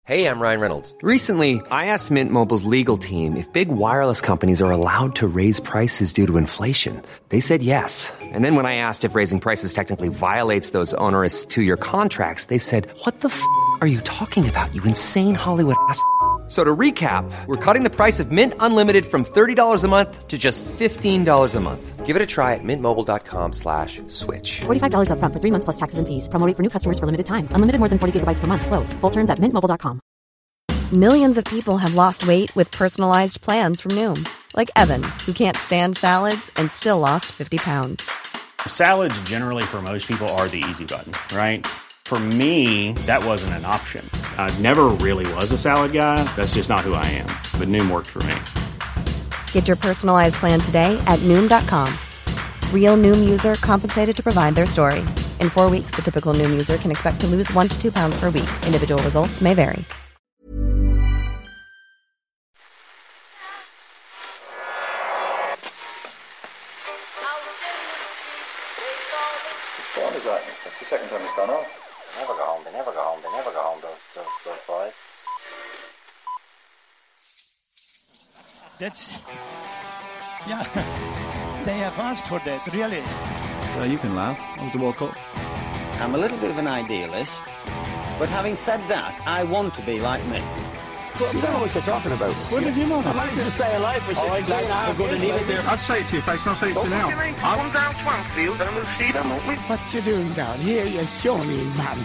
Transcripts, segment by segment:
Hey, I'm Ryan Reynolds. Recently, I asked Mint Mobile's legal team if big wireless companies are allowed to raise prices due to inflation. They said yes. And then when I asked if raising prices technically violates those onerous two-year contracts, they said, "What the f*** are you talking about, you insane Hollywood ass?" So to recap, we're cutting the price of Mint Unlimited from $30 a month to just $15 a month. Give it a try at mintmobile.com/switch. $45 up front for 3 months plus taxes and fees. Promo rate for new customers for limited time. Unlimited more than 40 gigabytes per month. Slows full terms at mintmobile.com. Millions of people have lost weight with personalized plans from Noom. Like Evan, who can't stand salads and still lost 50 pounds. Salads generally for most people are the easy button, right? For me, that wasn't an option. I never really was a salad guy. That's just not who I am. But Noom worked for me. Get your personalized plan today at Noom.com. Real Noom user compensated to provide their story. In 4 weeks, the typical Noom user can expect to lose 1 to 2 pounds per week. Individual results may vary. Which phone is that? That's the second time it's gone off. They never go home, those boys. That's... Yeah, they have asked for that, really. Well, you can laugh. That was the World Cup. I'm a little bit of an idealist, but having said that, I want to be like me. Well, you don't know what you're talking about. What did you know? I managed to stay alive for 6 years. I'm going to need it there. I'd say it to your face, and I'll say it to you now. Come down Swansfield and we'll see them, won't we? What you doing down here, you shawny man?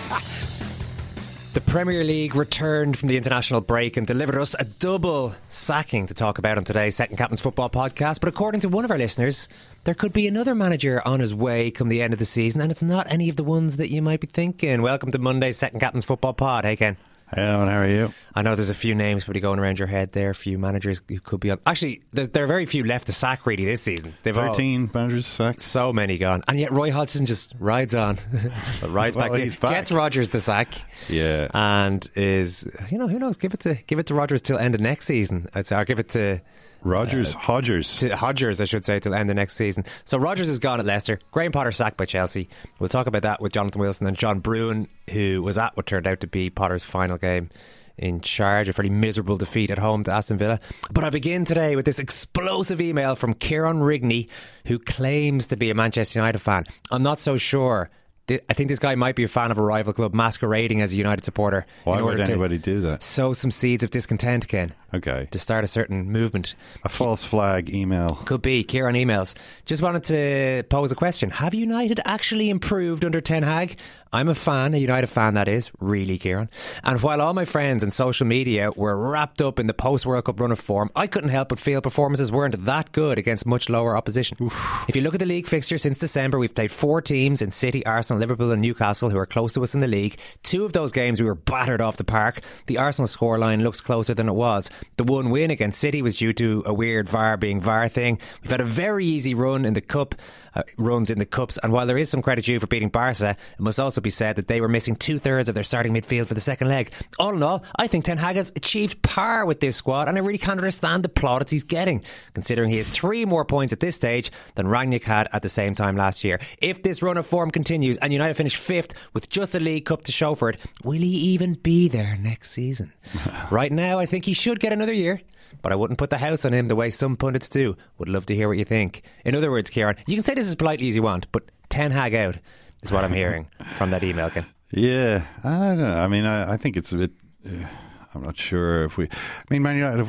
The Premier League returned from the international break and delivered us a double sacking to talk about on today's Second Captain's Football podcast. But according to one of our listeners, there could be another manager on his way come the end of the season, and it's not any of the ones that you might be thinking. Welcome to Monday's Second Captain's Football pod. Hey, Ken. Hey, Alan, how are you? I know there's a few names probably going around your head there, a few managers who could be on. Actually, there are very few left to sack really this season. They've 13 managers sacked. So many gone. And yet Roy Hodgson just rides on. Rides well, back. He's back. Gets Rodgers the sack. Yeah. And is, who knows, give it to Rodgers till end of next season. I'd say, or give it to... Hodgers, I should say, till the end of next season. So Rodgers is gone at Leicester. Graham Potter sacked by Chelsea. We'll talk about that with Jonathan Wilson and John Brewin, who was at what turned out to be Potter's final game in charge, a fairly miserable defeat at home to Aston Villa. But I begin today with this explosive email from Kieran Rigney, who claims to be a Manchester United fan. I'm not so sure. I think this guy might be a fan of a rival club masquerading as a United supporter. Why would anybody do that? Sow some seeds of discontent, Ken. Okay. To start a certain movement. A false flag email. Could be. Kieran emails. Just wanted to pose a question. Have United actually improved under Ten Hag? I'm a fan, a United fan that is, really, Kieran. And while all my friends and social media were wrapped up in the post-World Cup run of form, I couldn't help but feel performances weren't that good against much lower opposition. Oof. If you look at the league fixture since December, we've played 4 teams in City, Arsenal, Liverpool and Newcastle who are close to us in the league. 2 of those games we were battered off the park. The Arsenal scoreline looks closer than it was. The one win against City was due to a weird VAR being VAR thing. We've had a very easy run in the cup. Runs in the cups, and while there is some credit due for beating Barca, it must also be said that they were missing 2/3 of their starting midfield for the second leg. All in all, I think Ten Hag has achieved par with this squad, and I really can't understand the plaudits he's getting, considering he has 3 more points at this stage than Rangnick had at the same time last year. If this run of form continues and United finish 5th with just a League Cup to show for it, will he even be there next season? Right now, I think he should get another year, but I wouldn't put the house on him the way some pundits do. Would love to hear what you think. In other words, Kieran, you can say this as politely as you want, but Ten Hag out is what I'm hearing from that email, Ken. Yeah, I don't know. I mean, I think it's a bit... I'm not sure if we... I mean, Man United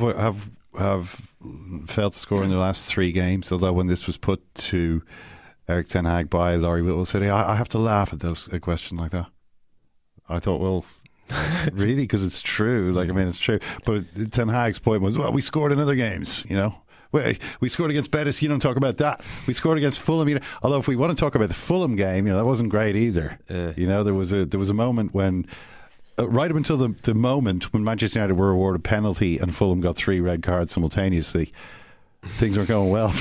have failed to score in the last 3 games, although when this was put to Eric Ten Hag by Laurie Whitwell City, I have to laugh at a question like that. I thought, well... really, because it's true. Like, I mean, it's true. But Ten Hag's point was, well, we scored in other games, you know. We scored against Betis. You don't talk about that. We scored against Fulham. You know, although if we want to talk about the Fulham game, you know, that wasn't great either. You know, there was a moment when, right up until the moment when Manchester United were awarded a penalty and Fulham got 3 red cards simultaneously. Things weren't going well.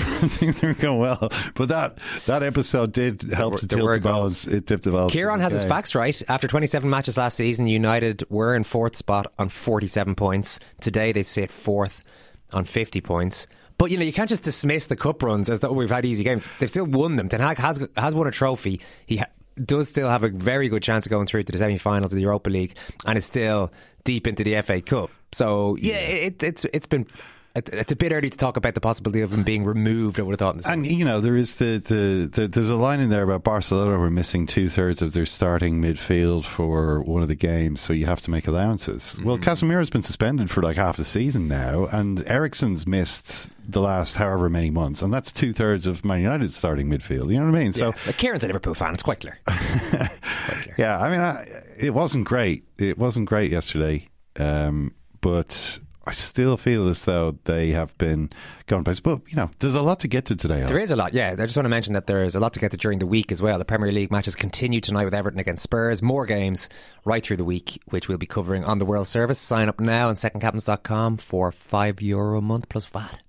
But that episode did help to tilt the balance. It tipped the balance. Kieran has his facts right. After 27 matches last season, United were in 4th spot on 47 points. Today they sit 4th on 50 points. But, you know, you can't just dismiss the cup runs as though we've had easy games. They've still won them. Ten Hag has won a trophy. He does still have a very good chance of going through to the semi-finals of the Europa League and is still deep into the FA Cup. So it's a bit early to talk about the possibility of him being removed, I would have thought. In the and there is there's a line in there about Barcelona were missing 2/3 of their starting midfield for one of the games, so you have to make allowances. Well, Casemiro's been suspended for like half the season now, and Eriksen's missed the last however many months, and that's 2/3 of Man United's starting midfield. You know what I mean? So Kieran's a Liverpool fan. It's quite clear. Yeah, I mean, it wasn't great. It wasn't great yesterday, but I still feel as though they have been going places. But, there's a lot to get to today. There is a lot, yeah. I just want to mention that there's a lot to get to during the week as well. The Premier League matches continue tonight with Everton against Spurs. More games right through the week, which we'll be covering on the World Service. Sign up now on secondcaptains.com for €5 a month plus VAT.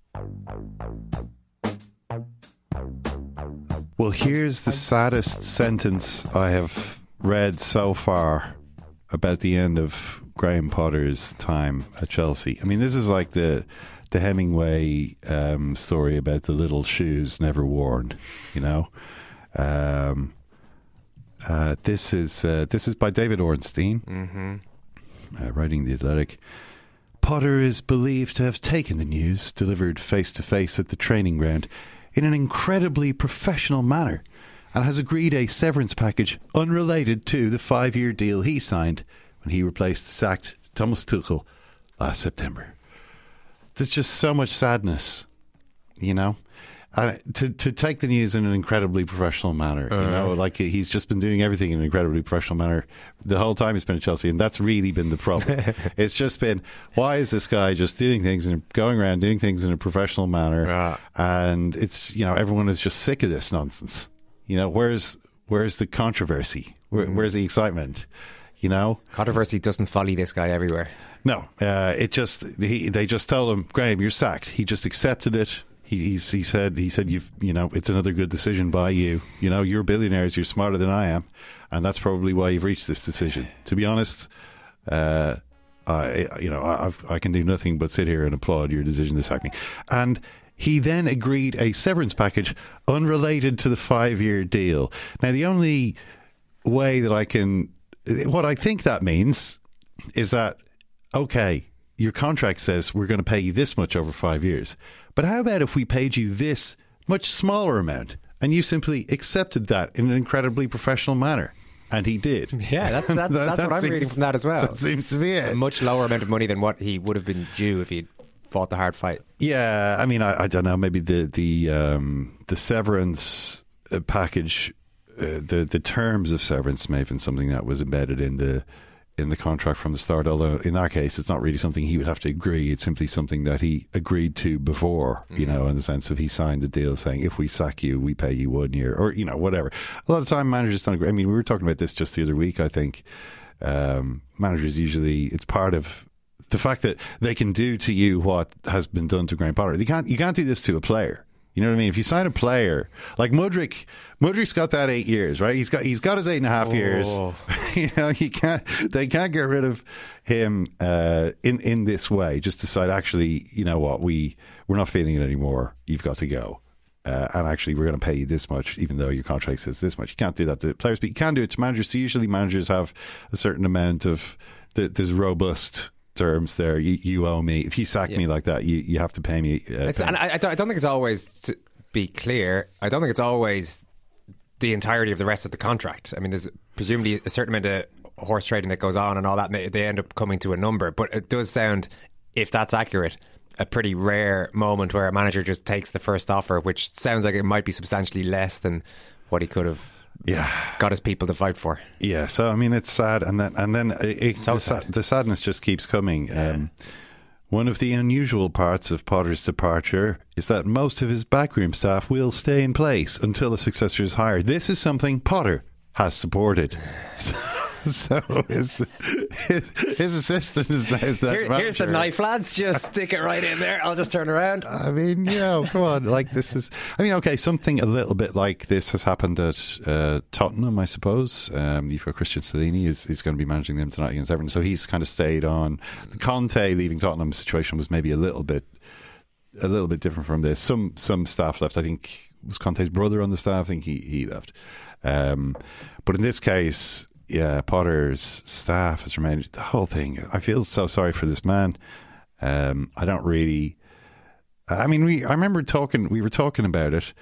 Well, here's the saddest sentence I have read so far about the end of Graham Potter's time at Chelsea. I mean, this is like the Hemingway story about the little shoes never worn. This is by David Ornstein, writing The Athletic. Potter is believed to have taken the news delivered face to face at the training ground in an incredibly professional manner, and has agreed a severance package unrelated to the 5-year deal he signed when he replaced the sacked Thomas Tuchel last September. There's just so much sadness, to take the news in an incredibly professional manner. Like he's just been doing everything in an incredibly professional manner the whole time he's been at Chelsea, and that's really been the problem. It's just been, why is this guy just doing things and going around doing things in a professional manner? And it's everyone is just sick of this nonsense. Where's the controversy? Where's the excitement? Controversy doesn't follow this guy everywhere. No, they just told him, Graham, you're sacked. He just accepted it. He said it's another good decision by you. You're billionaires. You're smarter than I am, and that's probably why you've reached this decision. To be honest, I can do nothing but sit here and applaud your decision to sack me. And he then agreed a severance package unrelated to the 5-year deal. Now, the only way that what I think that means is that, okay, your contract says we're going to pay you this much over 5 years. But how about if we paid you this much smaller amount and you simply accepted that in an incredibly professional manner? And he did. Yeah, that's what I'm reading from that as well. That seems to be it. A much lower amount of money than what he would have been due if he'd fought the hard fight. Yeah, I mean, I don't know. Maybe the severance package, the terms of severance may have been something that was embedded in the contract from the start, although in that case it's not really something he would have to agree. It's simply something that he agreed to before, in the sense of he signed a deal saying if we sack you we pay you 1 year, or whatever. A lot of time managers don't agree. I mean, we were talking about this just the other week. I think managers usually, it's part of the fact that they can do to you what has been done to Graham Potter. You can't do this to a player. You know what I mean? If you sign a player like Mudryk's got that 8 years, right? He's got his 8.5 years. They can't get rid of him in this way. Just decide, actually, you know what, we're not feeling it anymore. You've got to go. And actually, we're going to pay you this much, even though your contract says this much. You can't do that to players, but you can do it to managers. So usually, managers have a certain amount of there's robust terms there. You owe me. If you sack me like that, you have to pay me. And I don't think it's always, to be clear, I don't think it's always the entirety of the rest of the contract. I mean, there's presumably a certain amount of horse trading that goes on and all that. They end up coming to a number, but it does sound, if that's accurate, a pretty rare moment where a manager just takes the first offer, which sounds like it might be substantially less than what he could have got his people to fight for. Yeah, so I mean, it's sad, and then the sadness just keeps coming. One of the unusual parts of Potter's departure is that most of his backroom staff will stay in place until a successor is hired. This is something Potter has supported. So his assistant is that manager. Here's the knife, lads. Just stick it right in there. I'll just turn around. I mean, come on. Like, this is... I mean, okay, something a little bit like this has happened at Tottenham, I suppose. You've got Christian Stellini, who's going to be managing them tonight against Everton. So he's kind of stayed on. The Conte leaving Tottenham situation was maybe a little bit different from this. Some staff left. I think was Conte's brother on the staff. I think he left. But in this case, yeah, Potter's staff has remained. The whole thing. I feel so sorry for this man. I don't really. I mean, I remember talking. We were talking about it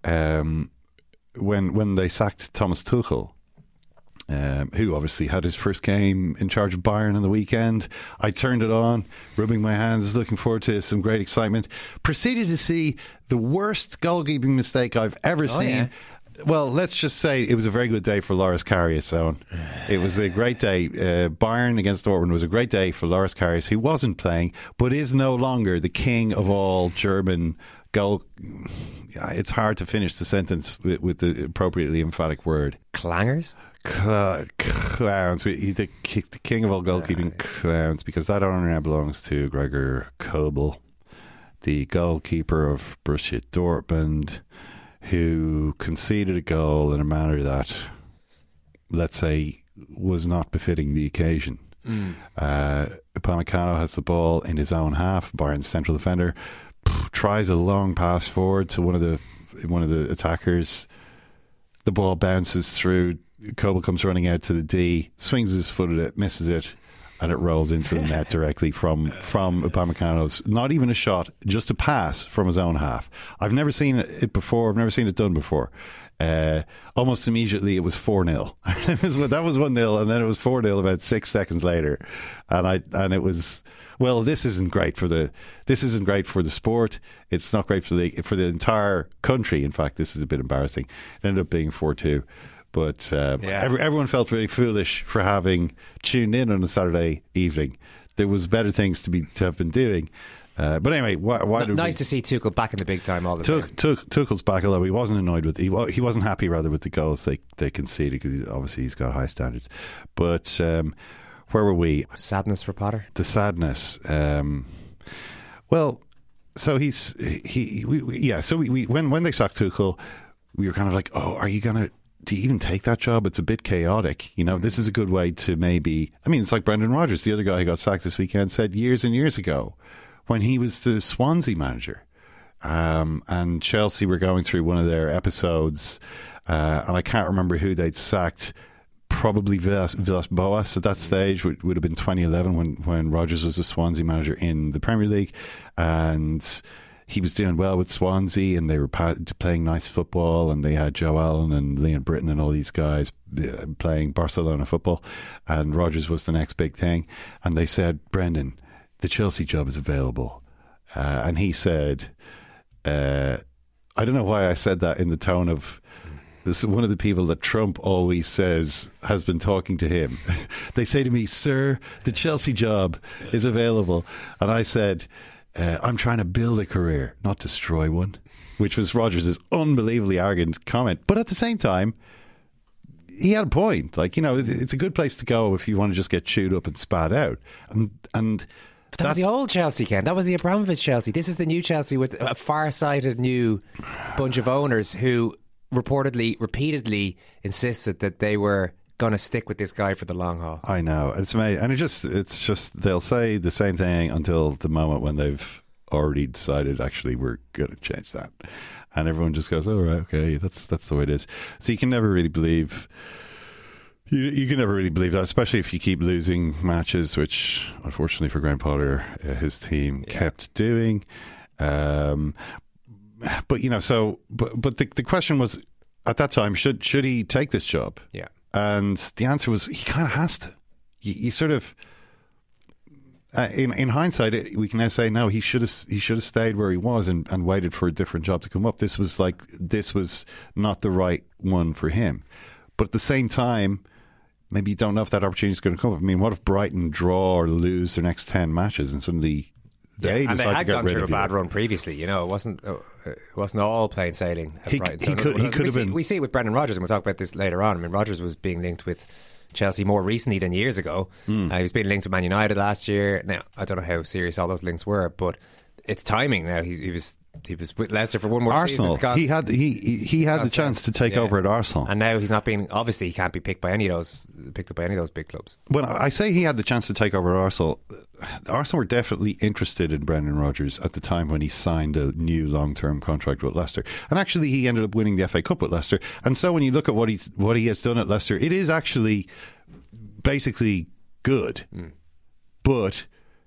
when they sacked Thomas Tuchel. Who obviously had his first game in charge of Bayern on the weekend. I turned it on, rubbing my hands, looking forward to some great excitement. Proceeded to see the worst goalkeeping mistake I've ever seen. Yeah. Well, let's just say it was a very good day for Loris Karius, Owen. It was a great day. Bayern against Dortmund was a great day for Loris Karius, who wasn't playing, but is no longer the king of all German goal. It's hard to finish the sentence with the appropriately emphatic word. Clangers? Clowns. He's the king of all goalkeeping clowns, because that honour now belongs to Gregor Kobel, the goalkeeper of Borussia Dortmund, who conceded a goal in a manner that, let's say, was not befitting the occasion. Upamecano has the ball in his own half. Bayern's central defender tries a long pass forward to one of the attackers. The ball bounces through. Kobel comes running out to the D, swings his foot at it, misses it, and it rolls into the net directly from Upamecano's. Not even a shot, just a pass from his own half. I've never seen it before. I've never seen it done before. Almost immediately it was 4-0. That was 1-0, and then it was 4-0 about 6 seconds later. And it was, well, this isn't great for the sport. It's not great for the entire country. In fact, this is a bit embarrassing. It ended up being 4-2. But everyone felt very foolish for having tuned in on a Saturday evening. There was better things to have been doing. But anyway, why did nice to see Tuchel back in the big time all the time. Tuchel's back, although he wasn't annoyed with he wasn't happy rather with the goals they conceded, because obviously he's got high standards. But where were we? Sadness for Potter. The sadness. Well, so when they sacked Tuchel, we were kind of like, oh, do you even take that job? It's a bit chaotic. This is a good way to maybe... I mean, it's like Brendan Rodgers, the other guy who got sacked this weekend, said years and years ago when he was the Swansea manager. And Chelsea were going through one of their episodes, and I can't remember who they'd sacked. Probably Villas-Boas at that stage. Would have been 2011 when Rodgers was the Swansea manager in the Premier League. And he was doing well with Swansea, and they were playing nice football, and they had Joe Allen and Leon Britton and all these guys playing Barcelona football, and Rodgers was the next big thing. And they said, Brendan, the Chelsea job is available. And he said, I don't know why I said that in the tone of... This is one of the people that Trump always says has been talking to him. They say to me, sir, the Chelsea job is available. And I said... I'm trying to build a career, not destroy one, which was Rodgers' unbelievably arrogant comment. But at the same time, he had a point. It's a good place to go if you want to just get chewed up and spat out. And but that was the old Chelsea, Ken. That was the Abramovich Chelsea. This is the new Chelsea with a far-sighted new bunch of owners who repeatedly insisted that they were going to stick with this guy for the long haul. I know, it's amazing, and it's just they'll say the same thing until the moment when they've already decided actually we're going to change that, and everyone just goes, "Oh, right, okay, that's the way it is." So you can never really believe. You can never really believe that, especially if you keep losing matches, which unfortunately for Graham Potter, his team kept doing. But the question was at that time, should he take this job? Yeah. And the answer was he kind of has to. You sort of, in hindsight, we can now say no. He should have stayed where he was and waited for a different job to come up. This was not the right one for him. But at the same time, maybe you don't know if that opportunity is going to come up. I mean, what if Brighton draw or lose their next 10 matches and suddenly they decide to get rid of you? And they had gone through a bad run previously. It wasn't all plain sailing at Brighton. He could have been. We see it with Brendan Rodgers, and we'll talk about this later on. I mean, Rodgers was being linked with Chelsea more recently than years ago. He was being linked with Man United last year. Now, I don't know how serious all those links were, but it's timing now. He was with Leicester for one more Arsenal. season. He had the chance to take over at Arsenal, and now he's not being. Obviously, he can't be picked up by any of those big clubs. When I say he had the chance to take over at Arsenal were definitely interested in Brendan Rodgers at the time when he signed a new long-term contract with Leicester, and actually he ended up winning the FA Cup with Leicester. And so when you look at what he has done at Leicester, it is actually basically good, but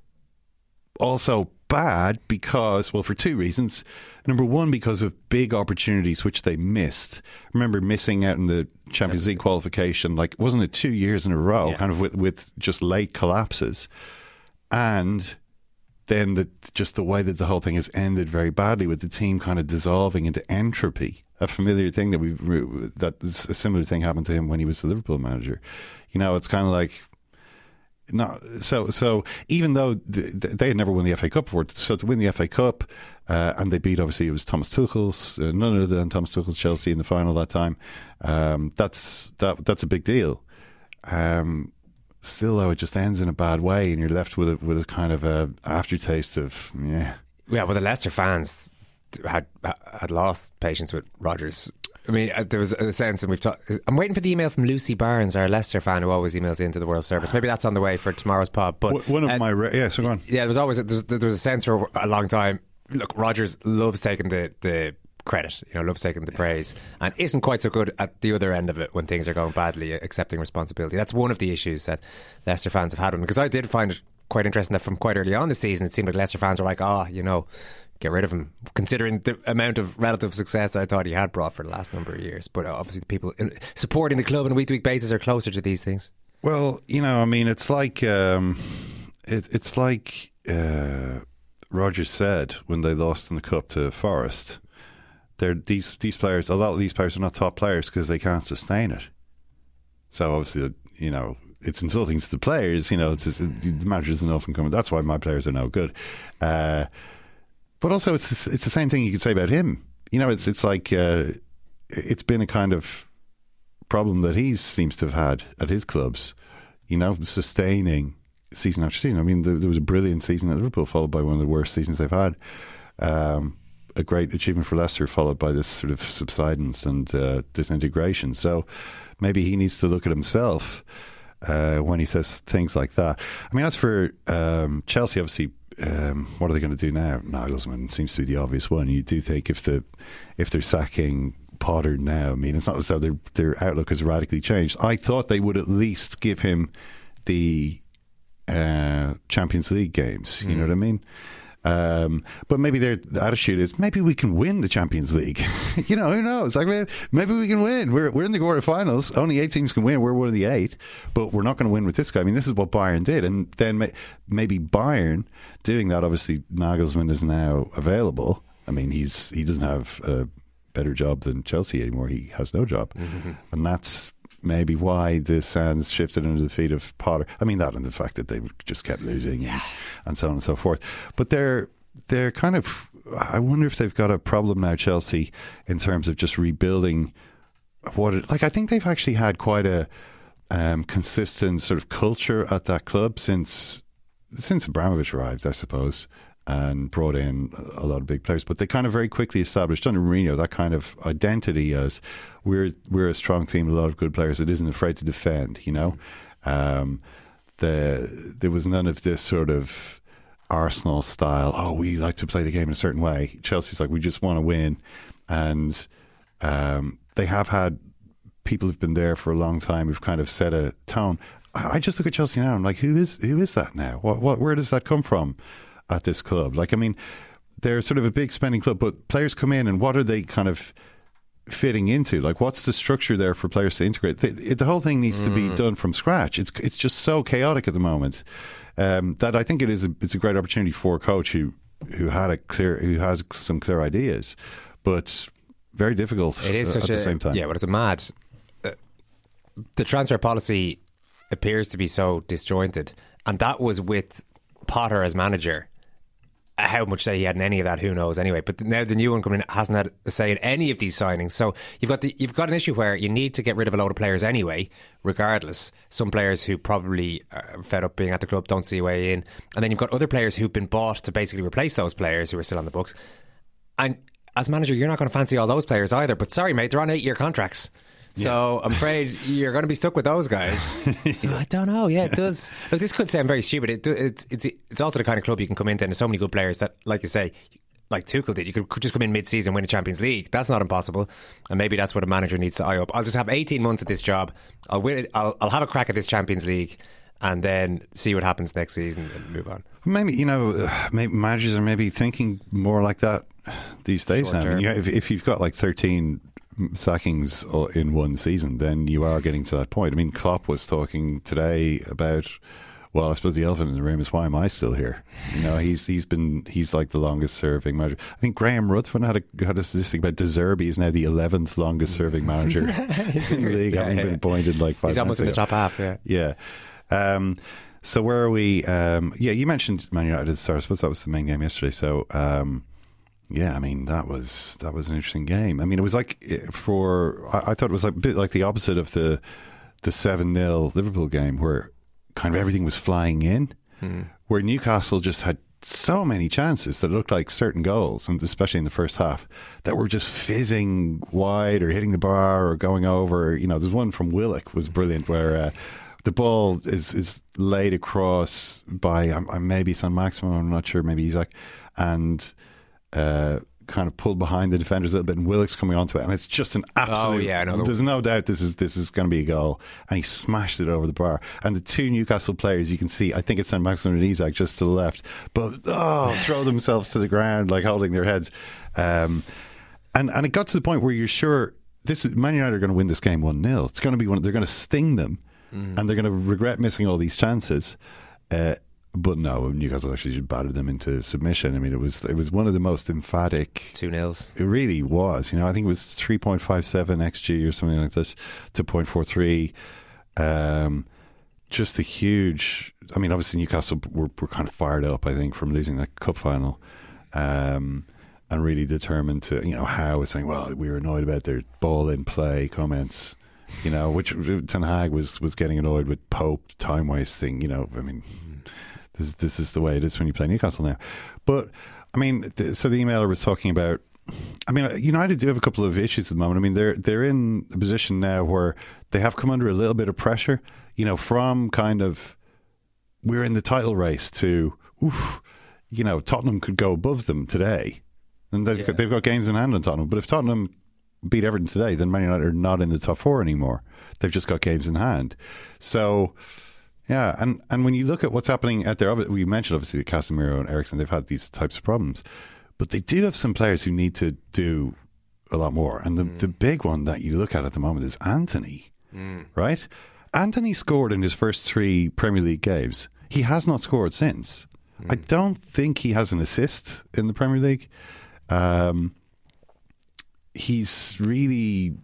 also bad because, well, for two reasons. Number one, because of big opportunities which they missed. Remember missing out in the Champions League qualification, like, wasn't it 2 years in a row, kind of with just late collapses. And then just the way that the whole thing has ended very badly, with the team kind of dissolving into entropy. A familiar thing that a similar thing happened to him when he was the Liverpool manager. You know, it's kind of like, no, so even though they had never won the FA Cup before, so to win the FA Cup, and they beat, obviously it was Thomas Tuchel's, none other than Thomas Tuchel's Chelsea in the final that time. That's a big deal. Still, though, it just ends in a bad way, and you're left with a kind of a aftertaste of Well, the Leicester fans had lost patience with Rodgers. I mean, there was a sense, and we've talked. I'm waiting for the email from Lucy Barnes, our Leicester fan, who always emails into the World Service. Maybe that's on the way for tomorrow's pod. But one of my so go on. Yeah, there was a sense for a long time. Look, Rodgers loves taking the credit, loves taking the praise, and isn't quite so good at the other end of it when things are going badly, accepting responsibility. That's one of the issues that Leicester fans have had with him. Because I did find it quite interesting that from quite early on this season, it seemed like Leicester fans were like, get rid of him, considering the amount of relative success that I thought he had brought for the last number of years. But obviously the people supporting the club on a week-to-week basis are closer to these things. Well, I mean, it's like it's like Rodgers said when they lost in the Cup to Forest. These players, a lot of these players are not top players because they can't sustain it. So obviously, it's insulting to the players. It's just, the manager doesn't often come. That's why my players are no good. But also, it's the same thing you could say about him. It's like it's been a kind of problem that he seems to have had at his clubs. Sustaining season after season. I mean, there was a brilliant season at Liverpool, followed by one of the worst seasons they've had. A great achievement for Leicester, followed by this sort of subsidence and disintegration. So maybe he needs to look at himself when he says things like that. I mean, as for Chelsea, obviously, what are they going to do now? Nagelsmann seems to be the obvious one. You do think if they're sacking Potter now, I mean, it's not as though their outlook has radically changed. I thought they would at least give him the Champions League games. You know what I mean? But maybe their attitude is, maybe we can win the Champions League. Who knows? Like, maybe we can win. We're in the quarterfinals. Only 8 teams can win. We're one of the 8, but we're not going to win with this guy. I mean, this is what Bayern did, and then maybe Bayern doing that. Obviously, Nagelsmann is now available. I mean, he doesn't have a better job than Chelsea anymore. He has no job, and that's maybe why the sands shifted under the feet of Potter. I mean, that and the fact that they just kept losing and so on and so forth. But they're kind of, I wonder if they've got a problem now, Chelsea, in terms of just rebuilding I think they've actually had quite a consistent sort of culture at that club since Abramovich arrived, I suppose, and brought in a lot of big players. But they kind of very quickly established under Mourinho that kind of identity as we're a strong team, a lot of good players that isn't afraid to defend. There was none of this sort of Arsenal style, we like to play the game in a certain way. Chelsea's like, we just want to win. And they have had people who've been there for a long time who've kind of set a tone. I just look at Chelsea now and I'm like, who is that now? Where does that come from at this club? Like, I mean, they're sort of a big spending club, but players come in and what are they kind of fitting into? Like, what's the structure there for players to integrate? The whole thing needs to be done from scratch. It's just so chaotic at the moment that I think it's a great opportunity for a coach who has some clear ideas, but very difficult. It is at the same time. Yeah, but it's a mad. The transfer policy appears to be so disjointed, and that was with Potter as manager. how much say he had in any of that, who knows anyway. But now the new one coming in hasn't had a say in any of these signings. So you've got an issue where you need to get rid of a load of players anyway, regardless. Some players who probably are fed up being at the club, don't see a way in. And then you've got other players who've been bought to basically replace those players who are still on the books. And as manager, you're not going to fancy all those players either. But sorry, mate, they're on 8-year contracts. So I'm afraid you're going to be stuck with those guys. So I don't know. Yeah, it does. Look, this could sound very stupid. It's also the kind of club you can come into, and there's so many good players that, like you say, like Tuchel did, you could just come in mid-season and win a Champions League. That's not impossible, and maybe that's what a manager needs to eye up. I'll just have 18 months at this job. I'll win it. I'll have a crack at this Champions League, and then see what happens next season and move on. Maybe maybe managers are maybe thinking more like that these days. Now, I mean, if you've got like 13 sackings in one season, then you are getting to that point. I mean, Klopp was talking today about, well, I suppose the elephant in the room is, why am I still here? He's like the longest serving manager. I think Graham Ruthven had a statistic about De Zerbi is now the 11th longest serving manager in the league, having been appointed like 5 He's almost in the top half. Yeah. So where are we? You mentioned Man United at the start. I suppose that was the main game yesterday. So yeah, I mean, that was an interesting game. I mean, it was like I thought it was like a bit like the opposite of the 7-0 Liverpool game, where kind of everything was flying in, where Newcastle just had so many chances that looked like certain goals, and especially in the first half, that were just fizzing wide or hitting the bar or going over. There's one from Willock was brilliant, where the ball is laid across by maybe San Maximo, I'm not sure, maybe Isaac, and kind of pulled behind the defenders a little bit, and Willock's coming onto it, and it's just an absolute. There's no doubt this is going to be a goal, and he smashed it over the bar. And the two Newcastle players, you can see, I think it's San Maximo and Isaac just to the left, but throw themselves to the ground, like holding their heads. And it got to the point where you're sure Man United are going to win this game 1-0. It's going to be they're going to sting them, and they're going to regret missing all these chances. But no, Newcastle actually just battered them into submission. I mean, it was one of the most emphatic 2-0s. It really was. I think it was 3.57 XG or something like this to 0.43. Just a huge. I mean, obviously Newcastle were kind of fired up, I think, from losing that cup final, and really determined to. Howe was saying, "Well, we were annoyed about their ball in play comments." Which Ten Hag was getting annoyed with Pope time wasting. I mean. This is the way it is when you play Newcastle now. But, I mean, so the emailer was talking about, I mean, United do have a couple of issues at the moment. I mean, they're in a position now where they have come under a little bit of pressure, from kind of, we're in the title race to, Tottenham could go above them today. And they've got games in hand on Tottenham. But if Tottenham beat Everton today, then Man United are not in the top 4 anymore. They've just got games in hand. So... yeah, and when you look at what's happening out there, we mentioned obviously that Casemiro and Eriksen, they've had these types of problems, but they do have some players who need to do a lot more. And the big one that you look at the moment is Anthony, right? Anthony scored in his first 3 Premier League games. He has not scored since. I don't think he has an assist in the Premier League. He's really,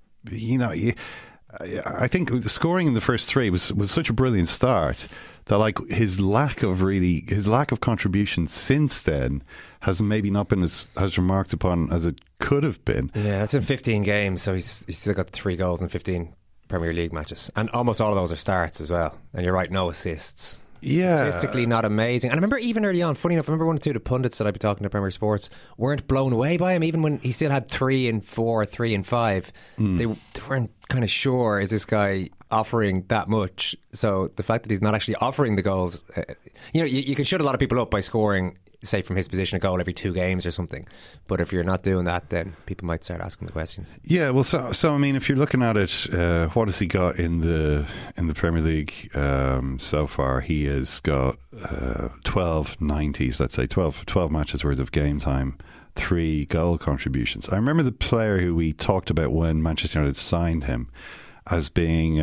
I think the scoring in the first 3 was such a brilliant start that like his lack of contribution since then has maybe not been as remarked upon as it could have been. Yeah, that's in 15 games, so he's still got 3 goals in 15 Premier League matches, and almost all of those are starts as well. And you're right, no assists. Yeah, statistically not amazing. And I remember even early on, funny enough, I remember 1 or 2 of the pundits that I'd be talking to Premier Sports weren't blown away by him, even when he still had 3 and 4, 3 and 5. They weren't kind of sure, is this guy offering that much? So the fact that he's not actually offering the goals, you can shut a lot of people up by scoring, say, from his position, a goal every 2 games or something. But if you're not doing that, then people might start asking the questions. Yeah, well, so I mean, if you're looking at it, what has he got in the Premier League so far? He has got 12 90s, let's say 12 matches worth of game time, 3 goal contributions. I remember the player who we talked about when Manchester United signed him as being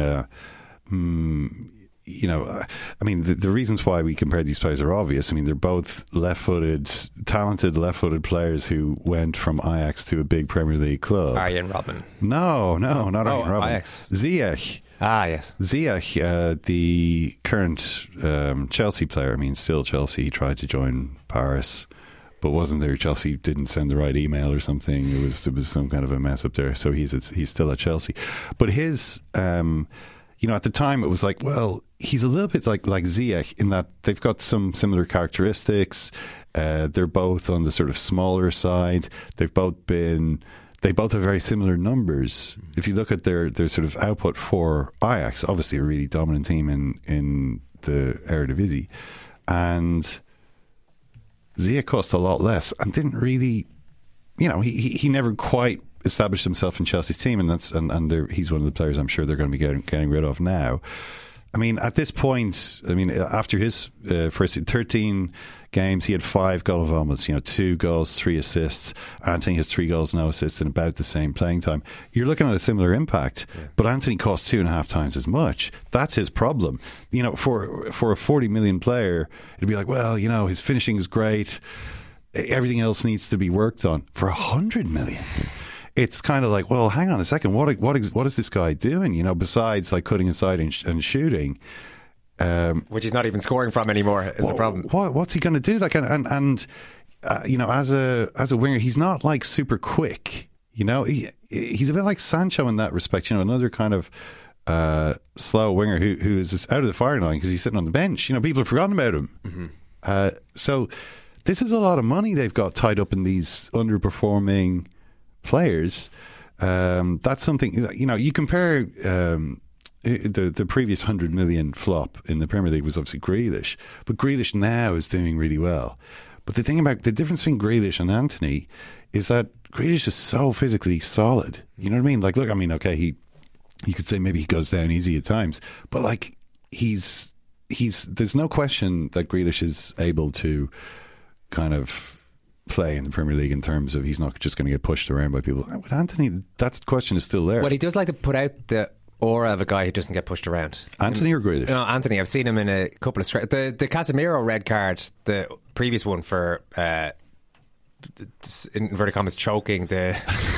I mean, the reasons why we compare these players are obvious. I mean, they're both talented left-footed players who went from Ajax to a big Premier League club. Arjen Robben. No, not Arjen Robben. Ajax. Ziyech. Ah, yes. Ziyech, the current Chelsea player. I mean, still Chelsea. He tried to join Paris. but wasn't there. Chelsea didn't send the right email or something. There was some kind of a mess up there. So he's still at Chelsea. But his, at the time it was like, well, he's a little bit like Ziyech in that they've got some similar characteristics. They're both on the sort of smaller side. They both have very similar numbers. If you look at their sort of output for Ajax, obviously a really dominant team in the Eredivisie, and Ziyech cost a lot less and didn't really, he never quite established himself in Chelsea's team, and he's one of the players I'm sure they're going to be getting rid of now. I mean, at this point, after his first 13 games, he had 5 goal involvements, 2 goals, 3 assists. Anthony has 3 goals, no assists in about the same playing time. You're looking at a similar impact, but Anthony costs 2.5 times as much. That's his problem. For a 40 million player, it'd be like, well, his finishing is great. Everything else needs to be worked on. For 100 million. It's kind of like, well, hang on a second. What is this guy doing? Besides like cutting inside and shooting, which he's not even scoring from anymore. Is the problem? What's he going to do? Like, and as a winger, he's not like super quick. He's a bit like Sancho in that respect. Another kind of slow winger who is just out of the firing line because he's sitting on the bench. People have forgotten about him. Mm-hmm. So this is a lot of money they've got tied up in these underperforming players. That's something, you compare the previous 100 million flop in the Premier League was obviously Grealish, but Grealish now is doing really well. But the thing about the difference between Grealish and Anthony is that Grealish is so physically solid. You know what I mean? Like, look, okay, you could say maybe he goes down easy at times, but like he's there's no question that Grealish is able to kind of play in the Premier League in terms of he's not just going to get pushed around by people. With Anthony, that question is still there. Well, he does like to put out the aura of a guy who doesn't get pushed around. Anthony or Grealish? No, Anthony. I've seen him in a couple of the Casemiro red card, the previous one for inverted commas choking the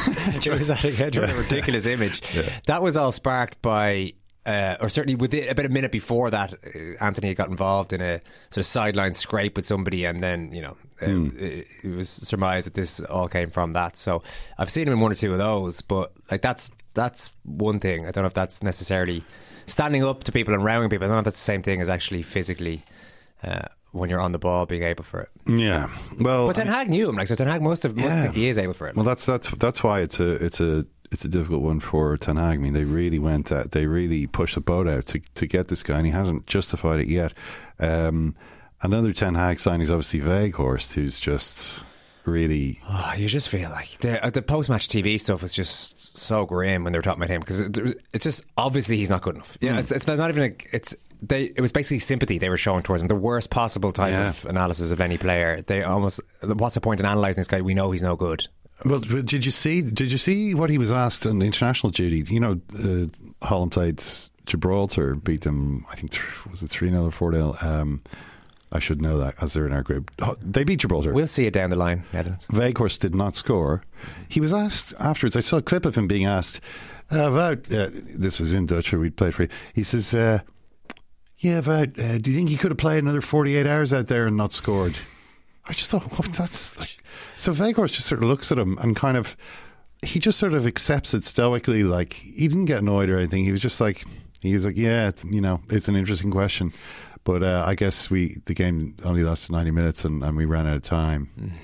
a ridiculous image. Yeah. That was all sparked by or certainly within about a minute before that, Anthony had got involved in a sort of sideline scrape with somebody, and then it was surmised that this all came from that. So I've seen him in 1 or 2 of those, but like that's one thing. I don't know if that's necessarily standing up to people and rowing people. I don't know if that's the same thing as actually physically when you're on the ball being able for it. Yeah, well, but Ten Hag knew him. So Ten Hag must think he is able for it. Well, that's why it's a difficult one for Ten Hag. I mean, they really they really pushed the boat out to get this guy, and he hasn't justified it yet. Another Ten Hag signing is obviously Weghorst, who's just really... Oh, you just feel like the post-match TV stuff was just so grim when they were talking about him, because it's just obviously he's not good enough. Yeah, it's not even it was basically sympathy they were showing towards him, the worst possible type of analysis of any player. They almost, what's the point in analysing this guy? We know he's no good. Well, did you see what he was asked on international duty? Holland played Gibraltar, beat them, I think, was it 3-0 or 4-0? I should know that, as they're in our group. They beat Gibraltar. We'll see it down the line, Netherlands. Weghorst did not score. He was asked afterwards, I saw a clip of him being asked about, this was in Dutch, where we'd played for you. He says, do you think he could have played another 48 hours out there and not scored? I just thought, well, that's like... So Weghorst just sort of looks at him and kind of, he just sort of accepts it stoically. Like, he didn't get annoyed or anything. He was like, yeah, it's an interesting question. But I guess the game only lasted 90 minutes and we ran out of time.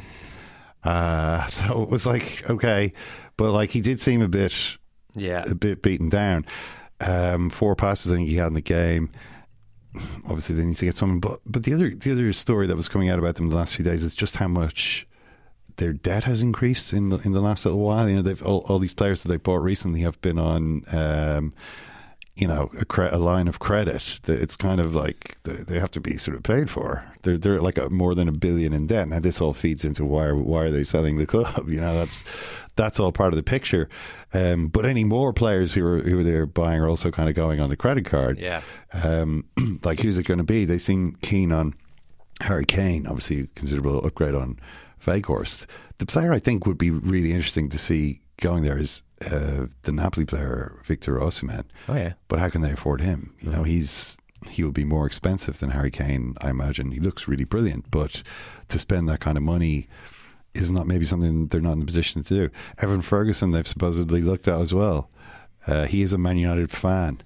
So it was like, okay. But like, he did seem a bit beaten down. 4 passes I think he had in the game. Obviously they need to get someone. But the other story that was coming out about them the last few days is just how much their debt has increased in the last little while. They've all these players that they bought recently have been on a line of credit. It's kind of like they have to be sort of paid for. They're like more than $1 billion in debt. Now this all feeds into why are they selling the club? That's all part of the picture. But any more players who they're buying are also kind of going on the credit card. Yeah. Like, who's it going to be? They seem keen on Harry Kane. Obviously, a considerable upgrade on Weghorst. The player I think would be really interesting to see going there is the Napoli player Victor Osimhen. Oh yeah. But how can they afford him? He's he would be more expensive than Harry Kane, I imagine. He looks really brilliant, but to spend that kind of money is not maybe something they're not in a position to do. Evan Ferguson, they've supposedly looked at as well. He is a Man United fan.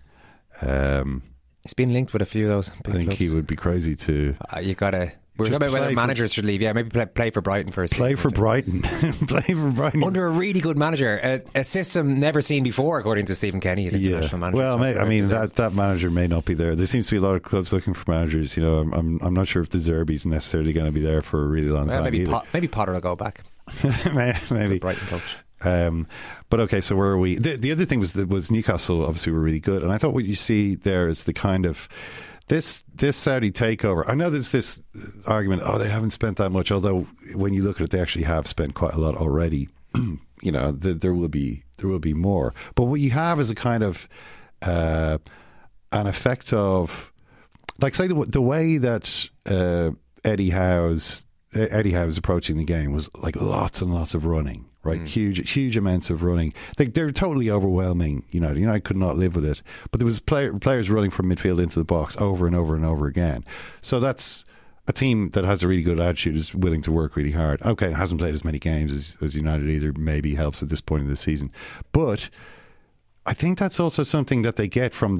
He's been linked with a few of those big I think clubs. He would be crazy to... you got to... We're talking about whether managers should leave. Yeah, maybe play for Brighton first. Play for Brighton. Play for Brighton. Under a really good manager. A system never seen before, according to Stephen Kenny, his international manager. Well, I mean, that manager may not be there. There seems to be a lot of clubs looking for managers. You know, I'm not sure if De Zerbi's necessarily going to be there for a really long time maybe Potter will go back. Maybe. Brighton coach. But okay, so where are we? The other thing was Newcastle obviously were really good. And I thought what you see there is the kind of... This Saudi takeover, I know there's this argument, they haven't spent that much, although when you look at it, they actually have spent quite a lot already. You know, there will be more. But what you have is a kind of an effect of, like, say, the way that Eddie Howe's approaching the game was like lots and lots of running. Right, huge amounts of running. They're totally overwhelming. United could not live with it. But there was players running from midfield into the box over and over and over again. So that's a team that has a really good attitude, is willing to work really hard. Okay, it hasn't played as many games as United either. Maybe helps at this point in the season. But I think that's also something that they get from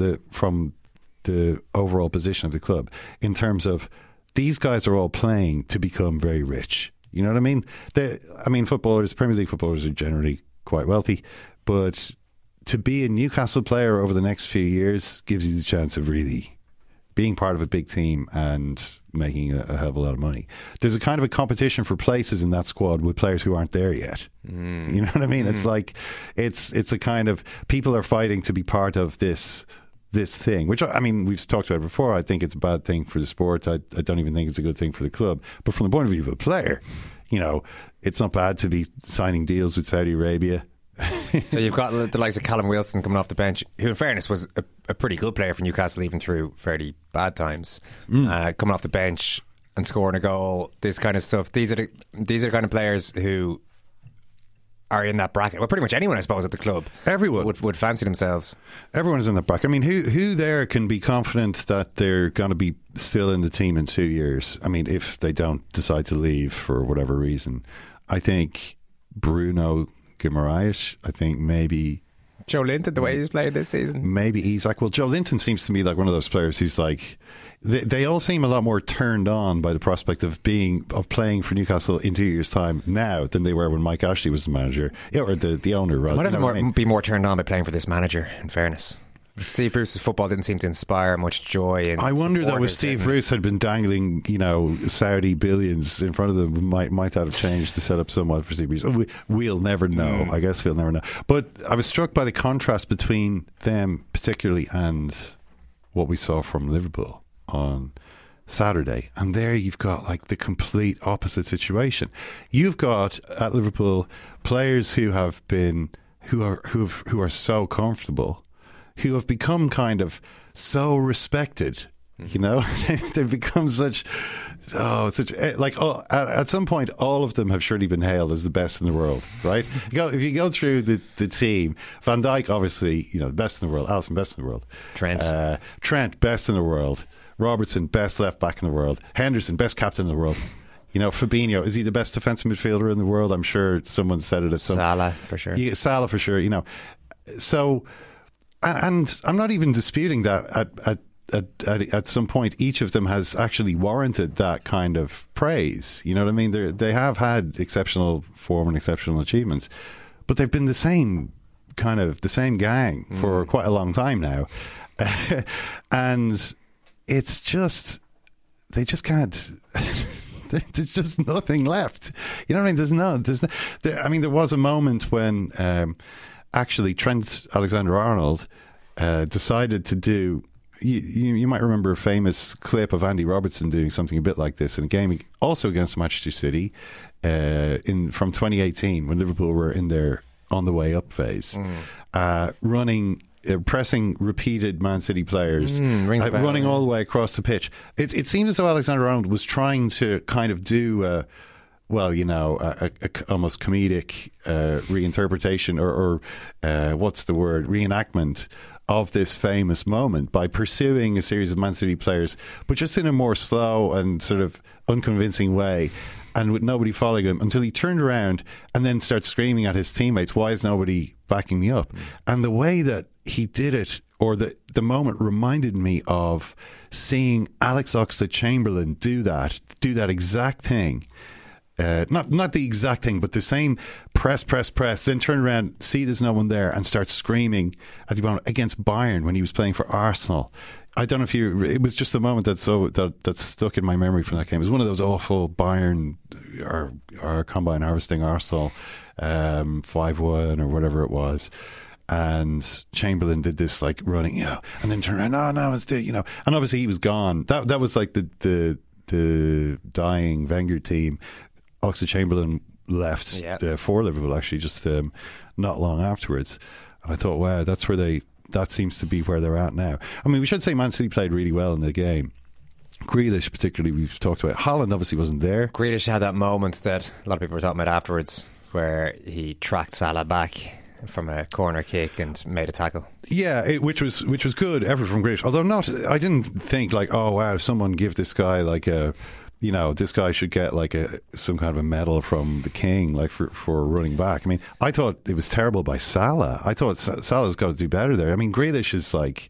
the overall position of the club in terms of these guys are all playing to become very rich. You know what I mean? Footballers, Premier League footballers are generally quite wealthy, but to be a Newcastle player over the next few years gives you the chance of really being part of a big team and making a hell of a lot of money. There's a kind of a competition for places in that squad with players who aren't there yet. You know what I mean? It's like it's a kind of people are fighting to be part of this thing, which, I mean, we've talked about it before. I think it's a bad thing for the sport. I don't even think it's a good thing for the club. But from the point of view of a player, it's not bad to be signing deals with Saudi Arabia. So you've got the likes of Callum Wilson coming off the bench, who in fairness was a pretty good player for Newcastle even through fairly bad times, coming off the bench and scoring a goal, this kind of stuff. These are the kind of players who are in that bracket. Well, pretty much anyone, I suppose, at the club. Everyone would fancy themselves. Everyone is in that bracket. I mean, who there can be confident that they're going to be still in the team in 2 years? I mean, if they don't decide to leave for whatever reason. I think Bruno Guimaraes. I think maybe Joe Linton, the way he's played this season. Maybe Isak. Well, Joe Linton seems to me like one of those players who's like, they all seem a lot more turned on by the prospect of playing for Newcastle in 2 years' time now than they were when Mike Ashley was the manager, or the owner. Rather, might be more turned on by playing for this manager. In fairness, Steve Bruce's football didn't seem to inspire much joy. I wonder that if Steve Bruce had been dangling, Saudi billions in front of them, might that have changed the setup somewhat for Steve Bruce? We'll never know. I guess we'll never know. But I was struck by the contrast between them, particularly, and what we saw from Liverpool on Saturday. And there you've got like the complete opposite situation. You've got at Liverpool players who are so comfortable, who have become kind of so respected. They've become at some point all of them have surely been hailed as the best in the world, right? If you go through the team, Van Dijk obviously best in the world, Alisson best in the world, Trent best in the world, Robertson best left back in the world, Henderson best captain in the world. Fabinho, is he the best defensive midfielder in the world? I'm sure someone said it at some... Salah for sure. Salah for sure. So, and I'm not even disputing that at some point each of them has actually warranted that kind of praise. You know what I mean? They have had exceptional form and exceptional achievements, but they've been the same gang for quite a long time now, and it's just they just can't. There's just nothing left. You know what I mean? There was a moment when actually Trent Alexander-Arnold decided to do. You might remember a famous clip of Andy Robertson doing something a bit like this in a game also against Manchester City from 2018 when Liverpool were in their on the way up phase, pressing repeated Man City players, running all the way across the pitch. It seemed as though Alexander-Arnold was trying to kind of do a almost comedic reinterpretation or what's the word, reenactment of this famous moment by pursuing a series of Man City players, but just in a more slow and sort of unconvincing way, and with nobody following him, until he turned around and then started screaming at his teammates, why is nobody backing me up? And the way that he did it, or the moment, reminded me of seeing Alex Oxlade-Chamberlain do that exact thing. Not the exact thing, but the same press, then turn around, see there's no one there, and start screaming at the moment against Bayern when he was playing for Arsenal. I don't know if it was just a moment that stuck in my memory from that game. It was one of those awful Bayern or combine harvesting Arsenal 5-1 or whatever it was. And Chamberlain did this like running, and then turned around, no, it's and obviously he was gone. That was like the dying Wenger team. Oxlade-Chamberlain left for Liverpool actually just not long afterwards, and I thought, wow, that seems to be where they're at now. I mean, we should say Man City played really well in the game. Grealish particularly, we've talked about. Haaland obviously wasn't there. Grealish had that moment that a lot of people were talking about afterwards, where he tracked Salah back from a corner kick and made a tackle. Yeah, which was good effort from Grealish. Although I didn't think like, oh wow, someone give this guy like a, this guy should get like some kind of a medal from the king, like for running back. I mean, I thought it was terrible by Salah. I thought Salah's got to do better there. I mean, Grealish is like,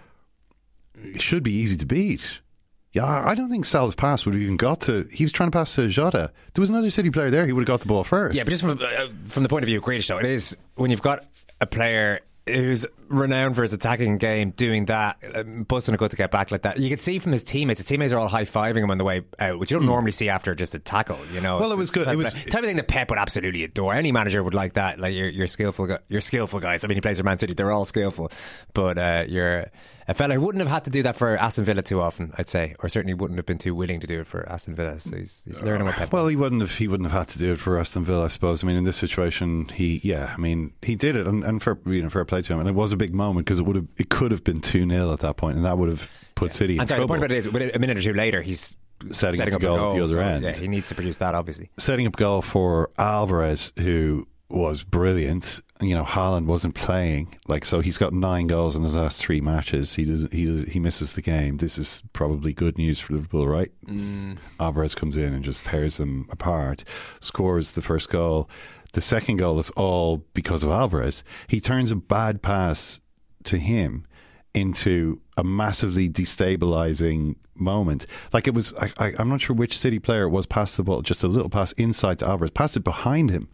should be easy to beat. Yeah, I don't think Salah's pass would have even got to... He was trying to pass to Jota. There was another City player there. He would have got the ball first. Yeah, but just from the point of view of Grealish, though, it is when you've got a player who's renowned for his attacking game doing that, busting a gut to get back like that. You could see from his teammates are all high-fiving him on the way out, which you don't normally see after just a tackle, Well, it was good. It was the type of thing that Pep would absolutely adore. Any manager would like that. Like you're skillful guys. I mean, he plays for Man City. They're all skillful. But you're a fella who wouldn't have had to do that for Aston Villa too often, I'd say, or certainly wouldn't have been too willing to do it for Aston Villa. So he's learning what Pep Well, he wouldn't have had to do it for Aston Villa, I suppose. I mean, in this situation, he did it, and fair play to him. And it was a big moment because it could have been 2-0 at that point, and that would have put City in trouble. The point about it is, a minute or two later, he's setting up a goal at the other end. Yeah, he needs to produce that, obviously. Setting up a goal for Alvarez, who was brilliant. Haaland wasn't playing, so he's got 9 goals in his last 3 matches. He misses the game. This is probably good news for Liverpool, right? Alvarez comes in and just tears them apart, scores the first goal. The second goal is all because of Alvarez. He turns a bad pass to him into a massively destabilising moment. Like it was, I'm not sure which City player it was, passed the ball, just a little pass inside to Alvarez, passed it behind him.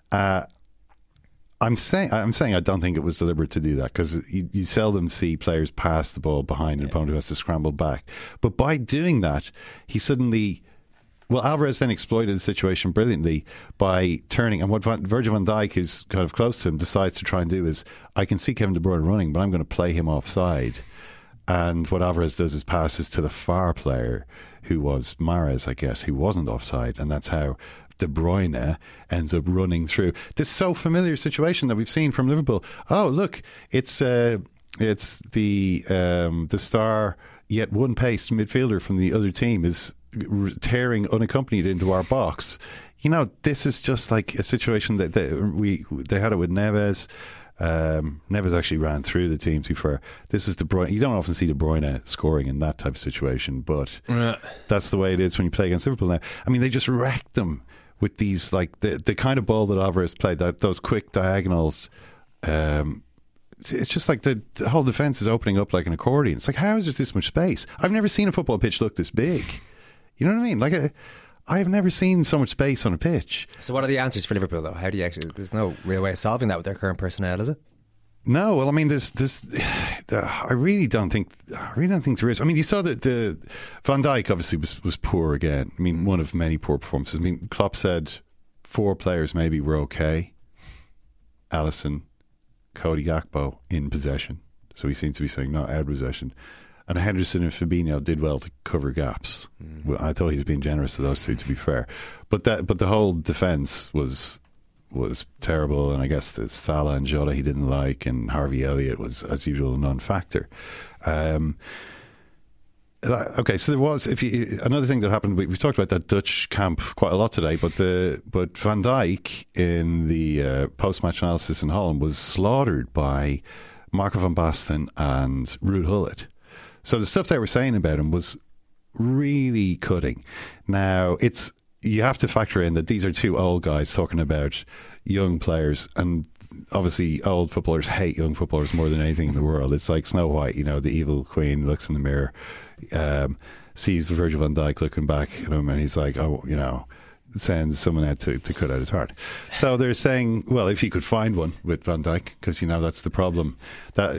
I'm saying I don't think it was deliberate to do that, because you seldom see players pass the ball behind an opponent who has to scramble back. But by doing that, he suddenly... Well, Alvarez then exploited the situation brilliantly by turning, and what Virgil van Dijk, who's kind of close to him, decides to try and do is, I can see Kevin De Bruyne running, but I'm going to play him offside. And what Alvarez does is passes to the far player, who was Mahrez, I guess, who wasn't offside, and that's how De Bruyne ends up running through this so familiar situation that we've seen from Liverpool. Oh, look, it's the star yet one-paced midfielder from the other team is tearing unaccompanied into our box. This is just like a situation that they had it with Neves. Neves actually ran through the team, to be fair. This is De Bruyne. You don't often see De Bruyne scoring in that type of situation, but that's the way it is when you play against Liverpool now. I mean, they just wrecked them with these, like, the kind of ball that Alvarez played, those quick diagonals. It's just like the whole defence is opening up like an accordion. It's like, how is there this much space? I've never seen a football pitch look this big. You know what I mean? Like, I have never seen so much space on a pitch. So what are the answers for Liverpool, though? How do you actually... There's no real way of solving that with their current personnel, is it? No, well, I mean, I really don't think there is. I mean, you saw that the Van Dijk obviously was poor again. I mean, one of many poor performances. I mean, Klopp said 4 players maybe were okay. Alisson, Cody Gakpo in possession. So he seems to be saying not out of possession. And Henderson and Fabinho did well to cover gaps. Well, I thought he was being generous to those two, to be fair. But the whole defence was terrible, and I guess the Salah and Jota he didn't like, and Harvey Elliott was, as usual, a non-factor. Okay, so there was another thing that happened. We've talked about that Dutch camp quite a lot today, but Van Dijk in the post-match analysis in Holland was slaughtered by Marco van Basten and Ruud Gullit. So the stuff they were saying about him was really cutting. Now, you have to factor in that these are two old guys talking about young players, and obviously old footballers hate young footballers more than anything in the world. It's like Snow White, the evil queen looks in the mirror, sees Virgil van Dijk looking back at him, and he's like, sends someone out to cut out his heart. So they're saying, well, if you could find one with Van Dijk, because that's the problem. That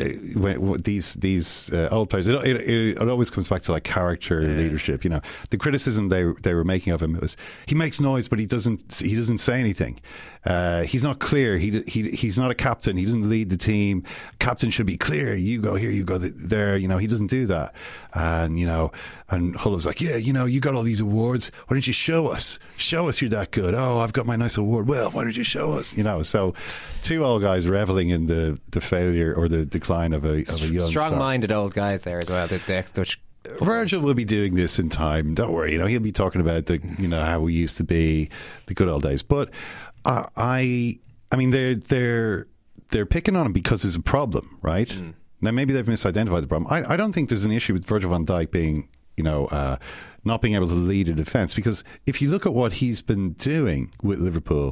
these old players, it always comes back to like character, leadership. The criticism they were making of him was he makes noise, but he doesn't say anything. He's not clear. He's not a captain. He doesn't lead the team. Captain should be clear. You go here, you go there. He doesn't do that. And and Hull was like, you got all these awards. Why don't you show us? Show us you're that good. Oh, I've got my nice award. Well, why don't you show us? So two old guys reveling in the failure or the decline of a young strong-minded old guys there as well. The ex-Dutch. Virgil will be doing this in time. Don't worry. He'll be talking about how we used to be, the good old days. But I mean, they're picking on him because there's a problem, right? Now maybe they've misidentified the problem. I don't think there's an issue with Virgil van Dijk being not being able to lead a defence, because if you look at what he's been doing with Liverpool,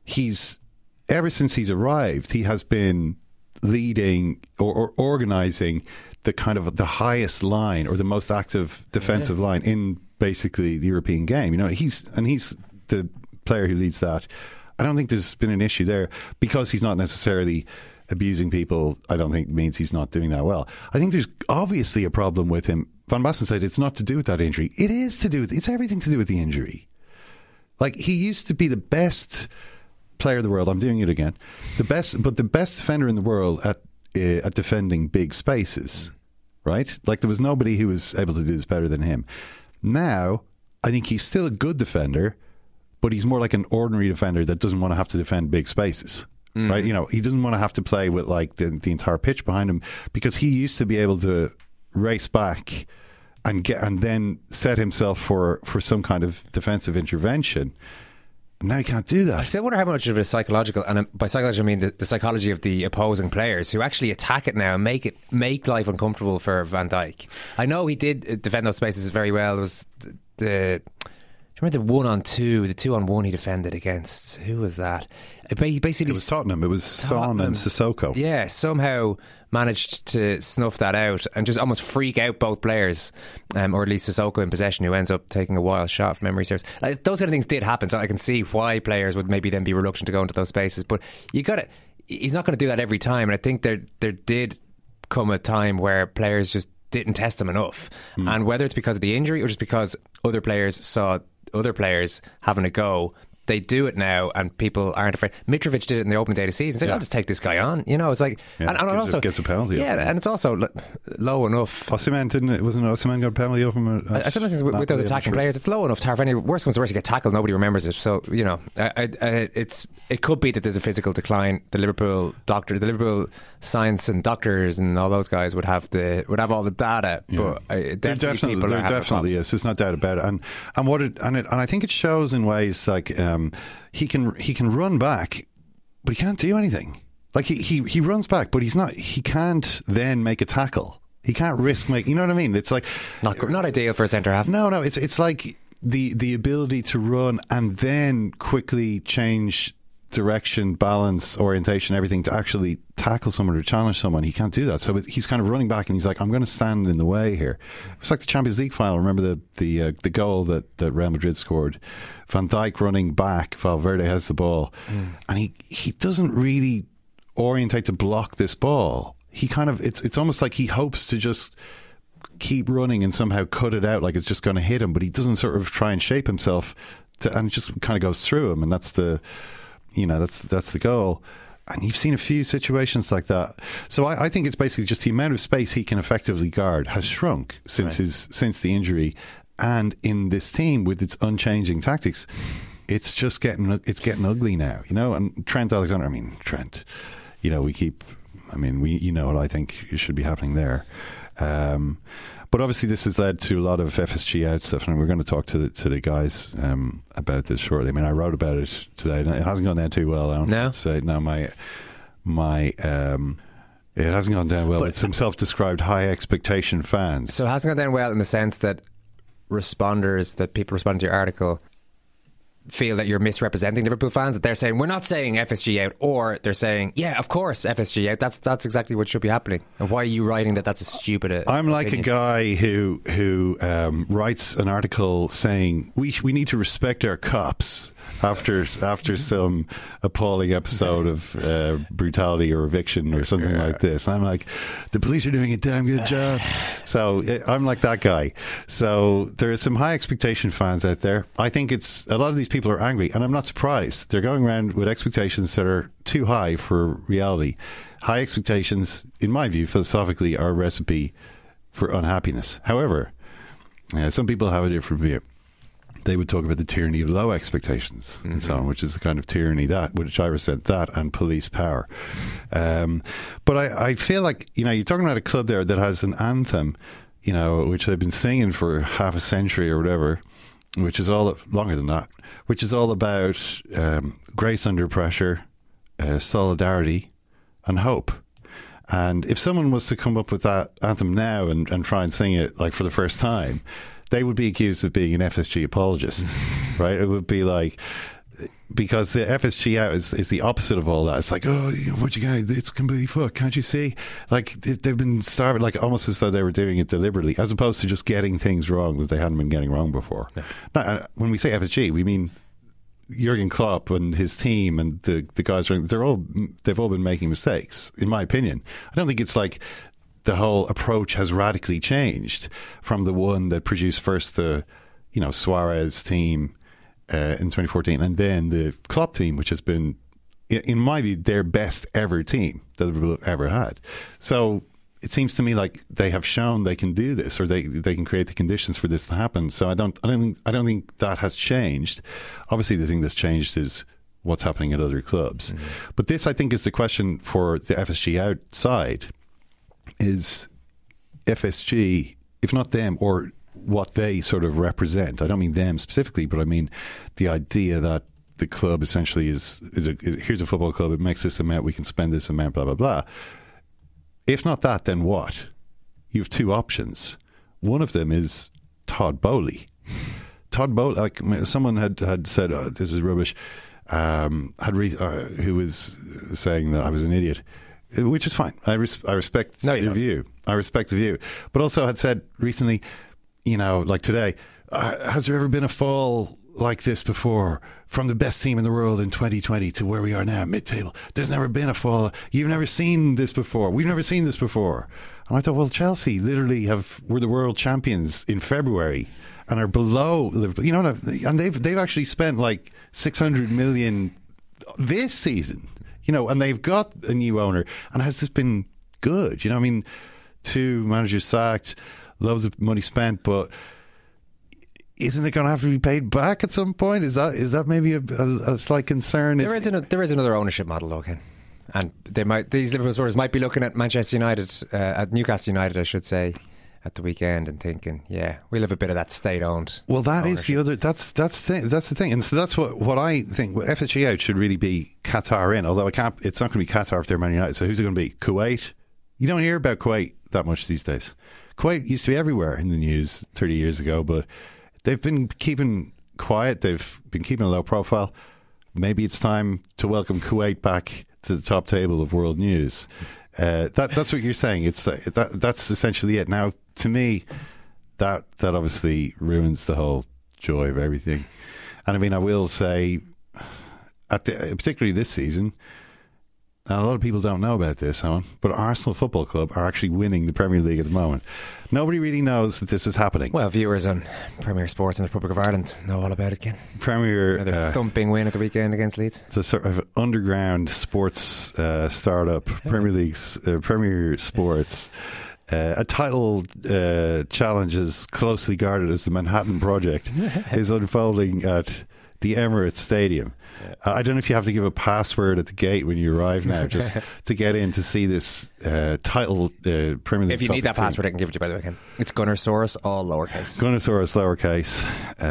ever since he's arrived, he has been leading or organising the kind of the highest line or the most active defensive line in basically the European game. He's the player who leads that. I don't think there's been an issue there, because he's not necessarily abusing people. I don't think means he's not doing that well. I think there's obviously a problem with him. Van Basten said it's not to do with that injury. It is to do with, it's everything to do with the injury. Like, he used to be the best player in the world. I'm doing it again. The best defender in the world at defending big spaces, right? Like, there was nobody who was able to do this better than him. Now, I think he's still a good defender, but he's more like an ordinary defender that doesn't want to have to defend big spaces. Right? He doesn't want to have to play with like the entire pitch behind him, because he used to be able to race back and then set himself for some kind of defensive intervention. Now he can't do that. I still wonder how much of it is psychological, and by psychology I mean the psychology of the opposing players who actually attack it now and make life uncomfortable for Van Dijk. I know he did defend those spaces very well. It was the remember the 1-on-2, the 2-on-1 he defended against? Who was that? He basically, it was Tottenham. It was Son and Sissoko. Yeah, somehow managed to snuff that out and just almost freak out both players, or at least Sissoko in possession, who ends up taking a wild shot, if memory serves. Like, those kind of things did happen, so I can see why players would maybe then be reluctant to go into those spaces. But he's not going to do that every time, and I think there did come a time where players just didn't test him enough. And whether it's because of the injury or just because other players saw other players having a go, they do it now, and people aren't afraid. Mitrovic did it in the opening day of the season. Said, I'll just take this guy on. It's like, and also gets a penalty. Yeah, and it's also low enough. Osimhen didn't it? Wasn't Osimhen got a penalty over him? I sometimes think with those attacking players, it's low enough to have any worst comes to worst, you get tackled, nobody remembers it. So it could be that there's a physical decline. The Liverpool science and doctors and all those guys would have all the data. But there definitely is. There's no doubt about it. And I think it shows in ways like. He can run back, but he can't do anything. Like he runs back, but he can't then make a tackle. He can't risk you know what I mean? It's like not ideal for a centre half. No, it's like the ability to run and then quickly change direction, balance, orientation, everything to actually tackle someone or challenge someone. He can't do that. So he's kind of running back and he's like, I'm going to stand in the way here. It's like the Champions League final. Remember the goal that Real Madrid scored? Van Dijk running back, Valverde has the ball, and he doesn't really orientate to block this ball. He kind of, it's almost like he hopes to just keep running and somehow cut it out like it's just going to hit him, but he doesn't sort of try and shape himself and it just kind of goes through him, and that's the goal. And you've seen a few situations like that. So I think it's basically just the amount of space he can effectively guard has shrunk since the injury. And in this team with its unchanging tactics, it's just getting ugly now, And Trent Alexander, what I think should be happening there. But obviously this has led to a lot of FSG out stuff, and we're going to talk to the guys about this shortly. I mean, I wrote about it today, and it hasn't gone down too well. I don't say no. It hasn't gone down well. It's some self-described high expectation fans. So it hasn't gone down well in the sense that people responding to your article feel that you're misrepresenting Liverpool fans, that they're saying we're not saying FSG out, or they're saying of course FSG out. That's exactly what should be happening. And why are you writing that's a stupid I'm like opinion? a guy who writes an article saying we need to respect our cops after some appalling episode of brutality or eviction or something like this. I'm like, the police are doing a damn good job. So I'm like that guy. So there are some high expectation fans out there. I think a lot of these people are angry, and I'm not surprised. They're going around with expectations that are too high for reality. High expectations, in my view, philosophically, are a recipe for unhappiness. However, some people have a different view. They would talk about the tyranny of low expectations and so on, which is the kind of tyranny which I represent, that and police power. But I feel like, you're talking about a club there that has an anthem, which they've been singing for half a century or whatever, which is longer than that, which is all about grace under pressure, solidarity and hope. And if someone was to come up with that anthem now and try and sing it like for the first time, they would be accused of being an FSG apologist, right? It would be like, because the FSG out is the opposite of all that. It's like, what you got? It's completely fucked. Can't you see? Like, they've been starving, like almost as though they were doing it deliberately, as opposed to just getting things wrong that they hadn't been getting wrong before. Yeah. Now, when we say FSG, we mean Jurgen Klopp and his team and the guys. They've all been making mistakes, in my opinion. I don't think it's like the whole approach has radically changed from the one that produced first the, Suarez team in 2014, and then the Klopp team, which has been, in my view, their best ever team that Liverpool have ever had. So it seems to me like they have shown they can do this, or they can create the conditions for this to happen. So I don't think that has changed. Obviously, the thing that's changed is what's happening at other clubs. Mm-hmm. But this, I think, is the question for the FSG outside. Is FSG, if not them, or what they sort of represent, I don't mean them specifically, but I mean the idea that the club essentially is here's a football club, it makes this amount, we can spend this amount, blah, blah, blah. If not that, then what? You have two options. One of them is Todd Boehly. Todd Boehly, like someone had said, this is rubbish, who was saying that I was an idiot. Which is fine. I respect your view. I respect the view. But also had said recently, like today, has there ever been a fall like this before from the best team in the world in 2020 to where we are now, mid-table? There's never been a fall. You've never seen this before. We've never seen this before. And I thought, well, Chelsea literally were the world champions in February and are below Liverpool. And they've actually spent like 600 million this season. And they've got a new owner. And has this been good? 2 managers sacked, loads of money spent, but isn't it going to have to be paid back at some point? Is that maybe a slight concern? There is another ownership model, though, Ken. And these Liverpool supporters might be looking at Manchester United, at Newcastle United, I should say, at the weekend and thinking, we'll have a bit of that state-owned. Well, that ownership. Is the other. That's the thing, and so that's what I think. FSG out should really be Qatar in. Although it's not going to be Qatar if they're Man United. So who's it going to be? Kuwait. You don't hear about Kuwait that much these days. Kuwait used to be everywhere in the news 30 years ago, but they've been keeping quiet. They've been keeping a low profile. Maybe it's time to welcome Kuwait back to the top table of world news. That's what you're saying. It's that's essentially it. Now, to me, that obviously ruins the whole joy of everything. And I mean, I will say, particularly this season, and a lot of people don't know about this, but Arsenal Football Club are actually winning the Premier League at the moment. Nobody really knows that this is happening. Well, viewers on Premier Sports in the Republic of Ireland know all about it, Ken. Another thumping win at the weekend against Leeds. It's a sort of underground sports startup, Premier Sports. A title challenge as closely guarded as the Manhattan Project is unfolding at the Emirates Stadium. I don't know if you have to give a password at the gate when you arrive now just to get in to see this title Premier League. If you need that password, I can give it to you, by the way, Ken. It's Gunnersaurus, all lowercase. Gunnersaurus, lowercase.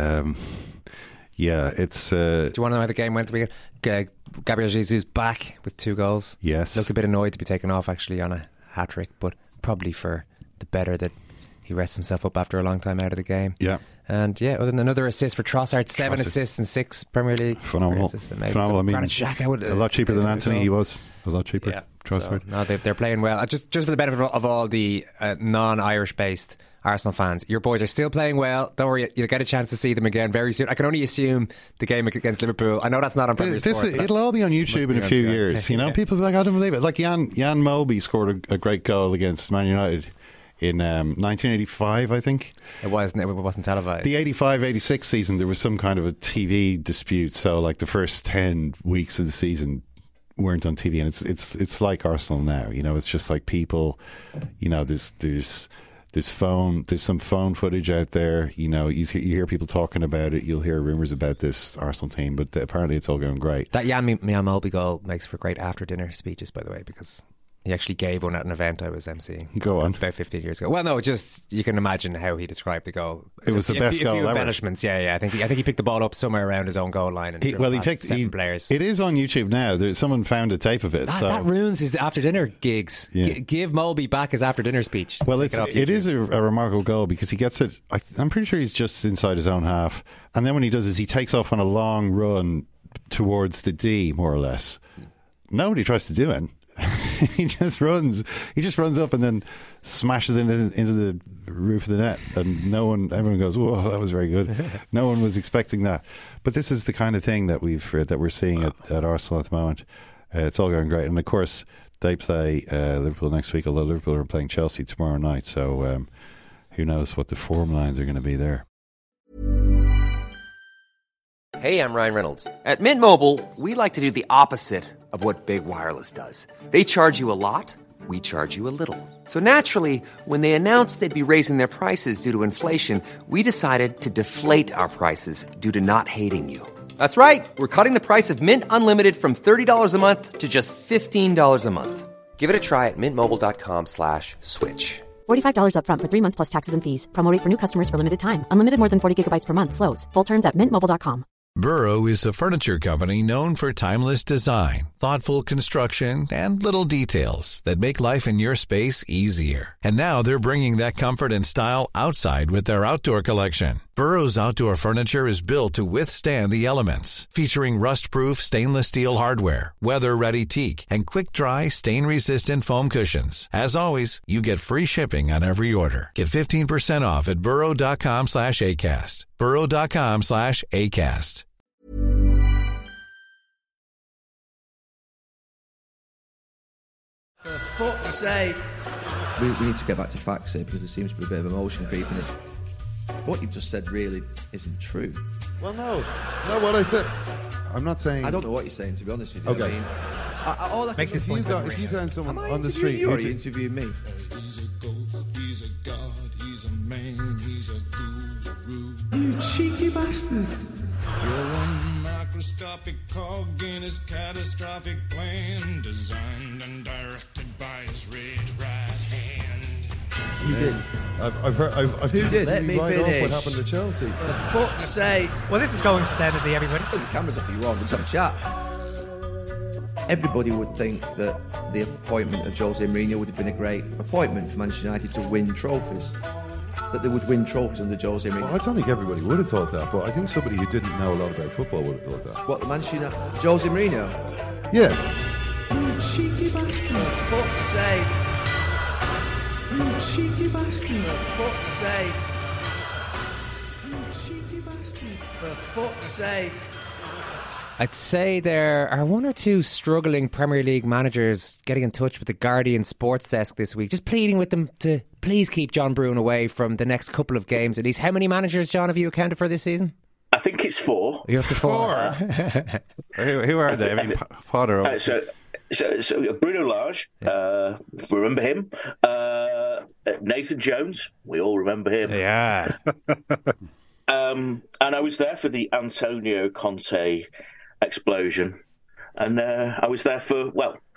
It's... Do you want to know how the game went at the weekend? Gabriel Jesus back with 2 goals. Yes. Looked a bit annoyed to be taken off, actually, on a hat-trick, but probably for the better that he rests himself up after a long time out of the game. Yeah. And yeah, other than another assist for Trossard, 7 assists in 6 Premier League. Phenomenal. Phenomenal. I mean, a lot cheaper than Anthony. He was a lot cheaper. Yeah. Trossard. So, no, they're playing well. Just for the benefit of all the non-Irish based Arsenal fans, your boys are still playing well. Don't worry, you'll get a chance to see them again very soon. I can only assume the game against Liverpool. I know that's not on Premier Sports. It'll all be on YouTube in a few years. You know, people will be like, I don't believe it. Like Jan Moby scored a great goal against Man United in 1985, I think. It wasn't televised. The 85-86 season, there was some kind of a TV dispute. So, like, the first 10 weeks of the season weren't on TV, and it's like Arsenal now. You know, it's just like people. You know, there's some phone footage out there. You know, you hear people talking about it. You'll hear rumours about this Arsenal team, but apparently it's all going great. That Jan Molby goal makes for great after dinner speeches, by the way, because he actually gave one at an event I was emceeing. Go on. About 15 years ago. Well, no, just you can imagine how he described the goal. It was the best goal ever. Embellishments, yeah. I think he picked the ball up somewhere around his own goal line and he picked 7 players. It is on YouTube now. Someone found a tape of it. That ruins his after dinner gigs. Yeah. Give Molby back his after dinner speech. Well, it is a remarkable goal because he gets it. I'm pretty sure he's just inside his own half, and then when he does is he takes off on a long run towards the D, more or less. Nobody tries to do it. he just runs up and then smashes into the roof of the net, and everyone goes, whoa, that was very good. No one was expecting that, but this is the kind of thing that we're seeing at Arsenal at the moment. It's all going great, and of course they play Liverpool next week, although Liverpool are playing Chelsea tomorrow night, so who knows what the form lines are going to be there. Hey, I'm Ryan Reynolds. At Mint Mobile, we like to do the opposite of what Big Wireless does. They charge you a lot, we charge you a little. So naturally, when they announced they'd be raising their prices due to inflation, we decided to deflate our prices due to not hating you. That's right. We're cutting the price of Mint Unlimited from $30 a month to just $15 a month. Give it a try at mintmobile.com/switch. $45 up front for 3 months plus taxes and fees. Promo rate for new customers for limited time. Unlimited more than 40 gigabytes per month. Slows full terms at mintmobile.com. Burrow is a furniture company known for timeless design, thoughtful construction, and little details that make life in your space easier. And now they're bringing that comfort and style outside with their outdoor collection. Burrow's outdoor furniture is built to withstand the elements, featuring rust-proof stainless steel hardware, weather-ready teak, and quick-dry, stain-resistant foam cushions. As always, you get free shipping on every order. Get 15% off at burrow.com/ACAST. burrow.com/ACAST. For fuck's sake. We need to get back to facts here because there seems to be a bit of emotion creeping in. What you just said really isn't true. Well, no, what I said. I'm not saying. I don't know what you're saying, to be honest with you. Okay. I mean, all I if you found someone on the street, or are you interviewing me? He's a goat, he's a god, he's a man, he's a guru. You cheeky bastard. You're one microscopic cog in his catastrophic plan, designed and directed by his red right hand. He did. I've heard. Who did? Let me right finish. Off what happened to Chelsea? For fuck's sake! Well, this is going splendidly, everybody. Put the cameras up if you want. Let's have a chat. Everybody would think that the appointment of Jose Mourinho would have been a great appointment for Manchester United to win trophies. That they would win trophies under Jose Mourinho. Well, I don't think everybody would have thought that, but I think somebody who didn't know a lot about football would have thought that. What, the Manchester United? Jose Mourinho? Yeah. You cheeky bastard. For fuck's sake. You cheeky bastard. For fuck's sake. You cheeky bastard. For fuck's sake. I'd say there are one or two struggling Premier League managers getting in touch with the Guardian Sports Desk this week, just pleading with them to please keep John Brewin away from the next couple of games at least. How many managers, John, have you accounted for this season? I think it's 4. You're up to 4. Who are they? I mean, Potter. So Bruno Lage, remember him? Nathan Jones, we all remember him. Yeah. And I was there for the Antonio Conte explosion, and I was there for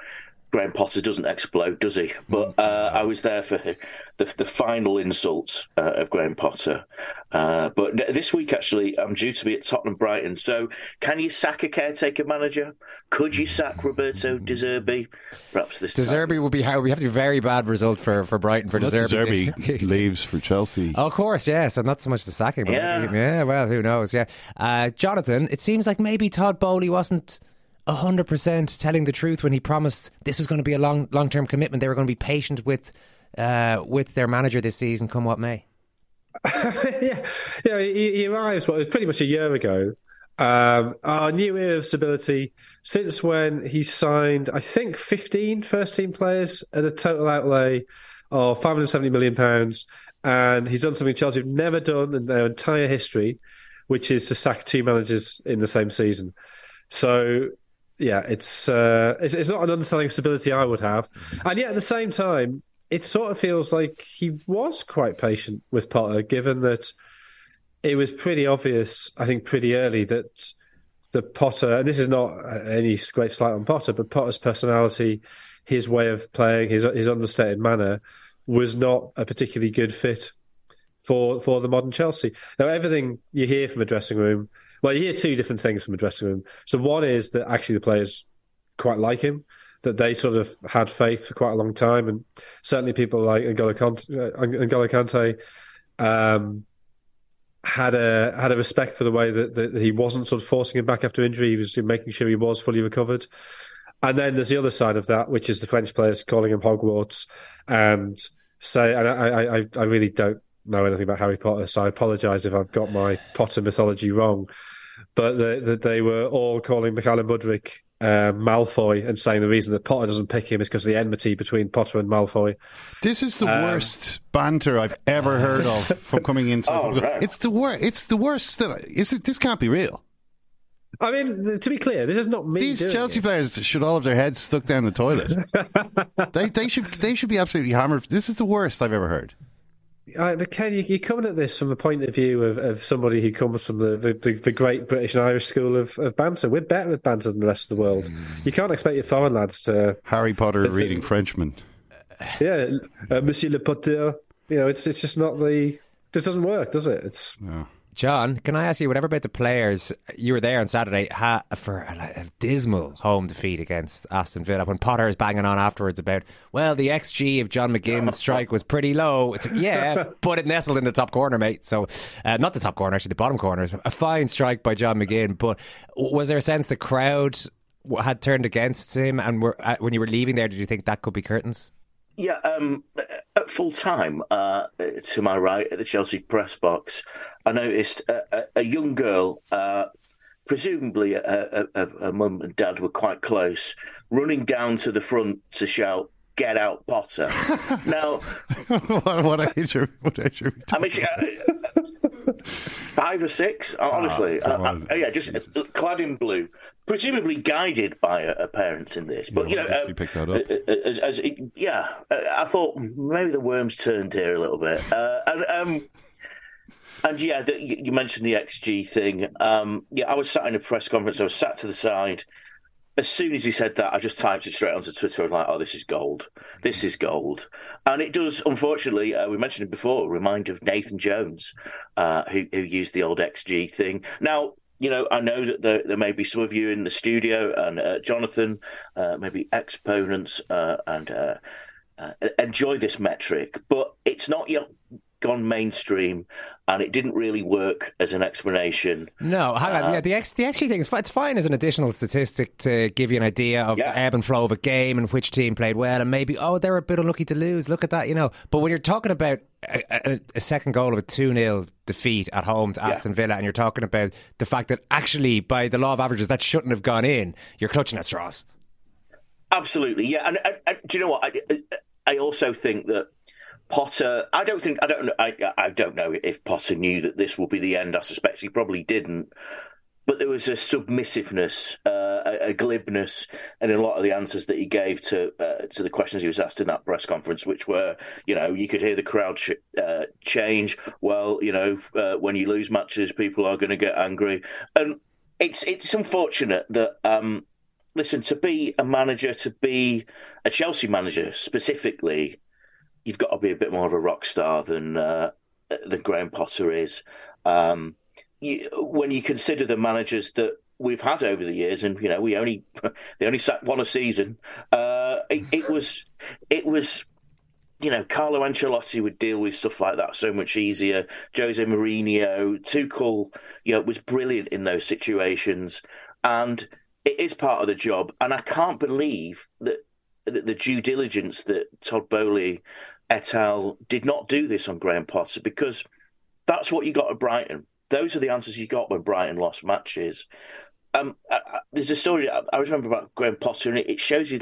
Graham Potter doesn't explode, does he? But I was there for the final insults of Graham Potter. But this week, actually, I'm due to be at Tottenham Brighton. So can you sack a caretaker manager? Could you sack Roberto De Zerbi? Perhaps this De Zerbi would be hard. We have to do a very bad result for Brighton for De Zerbi. De Zerbi leaves for Chelsea. Oh, of course, yeah. So not so much the sacking. But Yeah. Well, who knows? Yeah. Jonathan, it seems like maybe Todd Bowley wasn't 100% telling the truth when he promised this was going to be a long-term commitment. They were going to be patient with their manager this season, come what may. He arrives. It was pretty much a year ago. Our new era of stability since when he signed, I think, 15 first-team players at a total outlay of £570 million, and he's done something Chelsea have never done in their entire history, which is to sack 2 managers in the same season. So. Yeah, it's not an understanding of stability I would have. And yet, at the same time, it sort of feels like he was quite patient with Potter, given that it was pretty obvious, I think, pretty early that the Potter, and this is not any great slight on Potter, but Potter's personality, his way of playing, his understated manner, was not a particularly good fit for the modern Chelsea. Now, everything you hear from a dressing room, well, you hear 2 different things from a dressing room. So one is that actually the players quite like him, that they sort of had faith for quite a long time, and certainly people like N'Golo Kante had a respect for the way that he wasn't sort of forcing him back after injury. He was making sure he was fully recovered. And then there's the other side of that, which is the French players calling him Hogwarts and I really don't know anything about Harry Potter, so I apologise if I've got my Potter mythology wrong. But they were all calling Mikhailo Mudryk Malfoy and saying the reason that Potter doesn't pick him is because of the enmity between Potter and Malfoy. This is the worst banter I've ever heard of from coming inside. Right. It's the worst. It's the worst. This can't be real. I mean, to be clear, this is not me. These Chelsea players should all have their heads stuck down the toilet. they should be absolutely hammered. This is the worst I've ever heard. But Ken, you're coming at this from the point of view of somebody who comes from the great British and Irish school of banter. We're better at banter than the rest of the world. You can't expect your foreign lads to... Harry Potter reading Frenchman. Yeah, Monsieur Le Potter. It's just not the... It just doesn't work, does it? It's... No. John, can I ask you, whatever about the players, you were there on Saturday for a dismal home defeat against Aston Villa when Potter is banging on afterwards about, well, the XG of John McGinn's strike was pretty low. It's like, yeah, but it nestled in the top corner, mate. So, not the top corner, actually, the bottom corner. A fine strike by John McGinn, but was there a sense the crowd had turned against him, and when you were leaving there, did you think that could be curtains? Yeah, at full time, to my right at the Chelsea press box, I noticed a young girl, presumably her mum and dad were quite close, running down to the front to shout, "Get out, Potter!" Now, what age are we talking? I mean, 5 or 6, honestly. Just clad in blue, presumably guided by her parents in this. But she picked that up. I thought maybe the worms turned here a little bit. You mentioned the XG thing. I was sat in a press conference. I was sat to the side. As soon as he said that, I just typed it straight onto Twitter. I'm like, oh, this is gold. This is gold. And it does, unfortunately, we mentioned it before, remind of Nathan Jones, who used the old XG thing. Now, I know that there may be some of you in the studio, and Jonathan, maybe exponents, and enjoy this metric, but it's not yet gone mainstream, and it didn't really work as an explanation. No, hang on. The XG thing it's fine as an additional statistic to give you an idea of the ebb and flow of a game and which team played well, and maybe they're a bit unlucky to lose. Look at that, But when you're talking about a second goal of a 2-0 defeat at home to Aston Villa, and you're talking about the fact that actually, by the law of averages, that shouldn't have gone in, you're clutching at straws. Absolutely, yeah. And do you know what? I also think that Potter, I don't know if Potter knew that this would be the end. I suspect he probably didn't. But there was a submissiveness, a glibness in a lot of the answers that he gave to the questions he was asked in that press conference, which were, you could hear the crowd change. Well, when you lose matches, people are going to get angry. And it's unfortunate that listen, to be a manager, to be a Chelsea manager specifically, you've got to be a bit more of a rock star than Graham Potter is. When you consider the managers that we've had over the years, and they only sat one a season. It was. Carlo Ancelotti would deal with stuff like that so much easier. Jose Mourinho, Tuchel, was brilliant in those situations, and it is part of the job. And I can't believe that the due diligence that Todd Boehly et al. Did not do this on Graham Potter, because that's what you got at Brighton. Those are the answers you got when Brighton lost matches. There's a story I remember about Graham Potter, and it shows you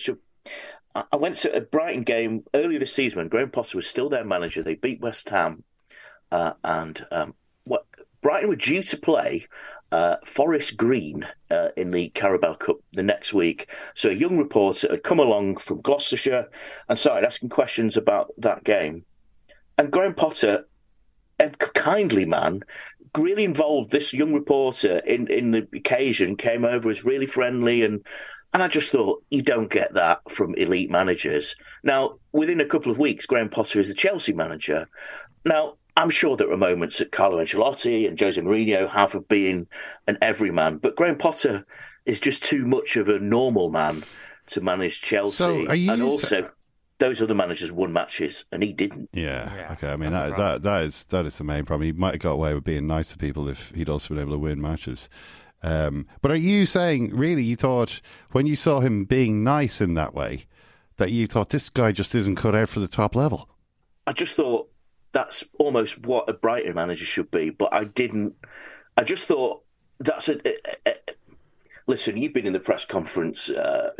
I went to a Brighton game earlier this season when Graham Potter was still their manager. They beat West Ham, and Brighton were due to play Forest Green in the Carabao Cup the next week. So a young reporter had come along from Gloucestershire and started asking questions about that game. And Graham Potter, a kindly man, really involved this young reporter in the occasion, came over, was really friendly, and I just thought, you don't get that from elite managers. Now, within a couple of weeks, Graham Potter is the Chelsea manager. Now, I'm sure there are moments that Carlo Ancelotti and Jose Mourinho have of being an everyman, but Graham Potter is just too much of a normal man to manage Chelsea. And also, those other managers won matches, and he didn't. Yeah. Okay. I mean, that is the main problem. He might have got away with being nice to people if he'd also been able to win matches. But are you saying, really, you thought when you saw him being nice in that way, that you thought this guy just isn't cut out for the top level? I just thought that's almost what a Brighton manager should be, but I didn't. I just thought that's listen, you've been in the press conference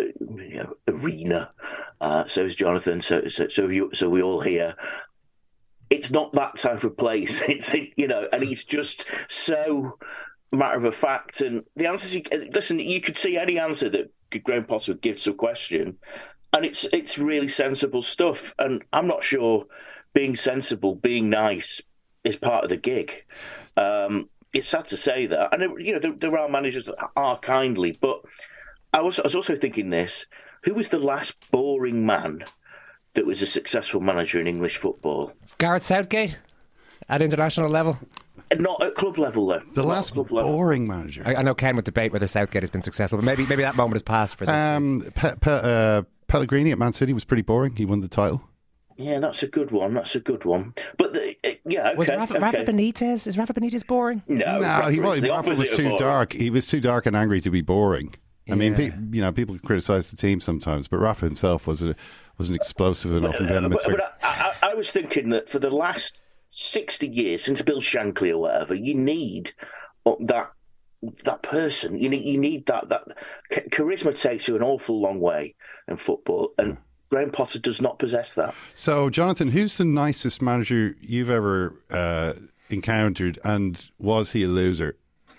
arena, so is Jonathan, so we all here. It's not that type of place. It's and he's just so matter of fact, and the answers. You could see any answer that Graham Potter would give to a question, and it's really sensible stuff. And I'm not sure being sensible, being nice, is part of the gig. It's sad to say that, and there are managers that are kindly, but I was also thinking this: who was the last boring man that was a successful manager in English football? Gareth Southgate at international level. Not at club level, though. The last boring manager. I know Ken would debate whether Southgate has been successful, but maybe that moment has passed for this. Pellegrini at Man City was pretty boring. He won the title. Yeah, that's a good one. But okay. Was Rafa Benitez? Is Rafa Benitez boring? No, Rafa was too dark. He was too dark and angry to be boring. Yeah. I mean, people criticise the team sometimes, but Rafa himself wasn't explosive enough and venomous. But I was thinking that for the last 60 years, since Bill Shankly or whatever, you need that person. You need that charisma takes you an awful long way in football, and Graham Potter does not possess that. So, Jonathan, who's the nicest manager you've ever encountered, and was he a loser?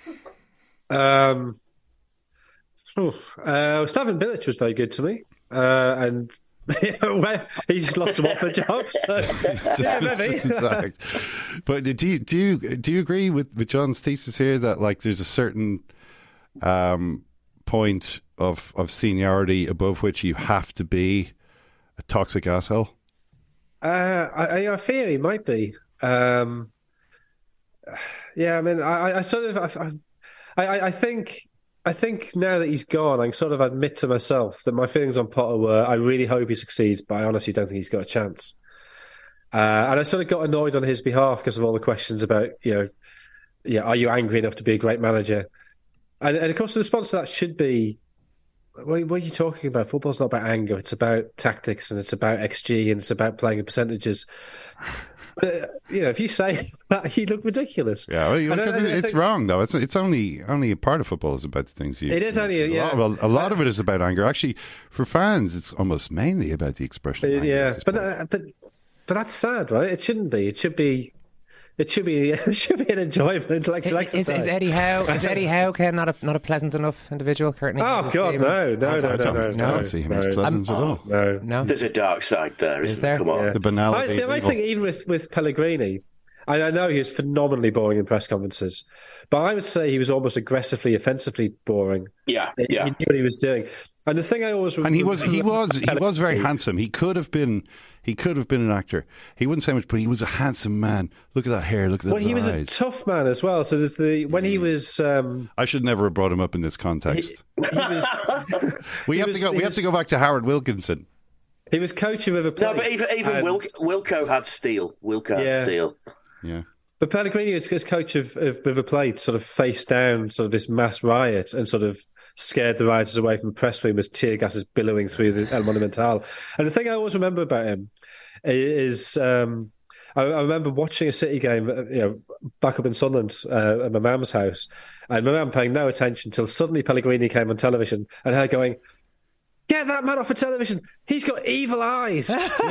Slaven Bilic was very good to me, and he just lost him off the job. So maybe. But do you agree with John's thesis here that there's a certain point of seniority above which you have to be a toxic asshole? I fear he might be. I mean, I think now that he's gone, I sort of admit to myself that my feelings on Potter were, I really hope he succeeds, but I honestly don't think he's got a chance. And I sort of got annoyed on his behalf because of all the questions about, are you angry enough to be a great manager? And of course, the response to that should be, what are you talking about? Football's not about anger. It's about tactics, and it's about XG, and it's about playing in percentages. But, if you say that, you look ridiculous. Yeah, because it's wrong, though. It's only a part of football is about the things you... It is only... A lot of it is about anger. Actually, for fans, it's almost mainly about the expression of anger. Yeah, but that's sad, right? It shouldn't be. It should be an enjoyable intellectual exercise. Is Eddie Howe Ken not a pleasant enough individual? Currently, no, I don't see him as pleasant at all. No. There's a dark side there, isn't there? Come on. Yeah. The banality. I think even with Pellegrini, I know he was phenomenally boring in press conferences, but I would say he was almost aggressively, offensively boring. Yeah. He knew what he was doing. And the thing I always and he was very handsome. He could have been an actor. He wouldn't say much, but he was a handsome man. Look at that hair. Look at that. Well, he was a tough man as well. So there's when he was. I should never have brought him up in this context. We have to go back to Howard Wilkinson. He was coach of River Plate. No, but even Wilco had steel. Had steel. Yeah. But Pellegrini, as coach of River Plate, sort of faced down sort of this mass riot and sort of scared the rioters away from the press room as tear gas is billowing through the El Monumental. And the thing I always remember about him is I remember watching a City game, back up in Sunderland at my mum's house, and my mum paying no attention until suddenly Pellegrini came on television and her going, "Get that man off of television! He's got evil eyes."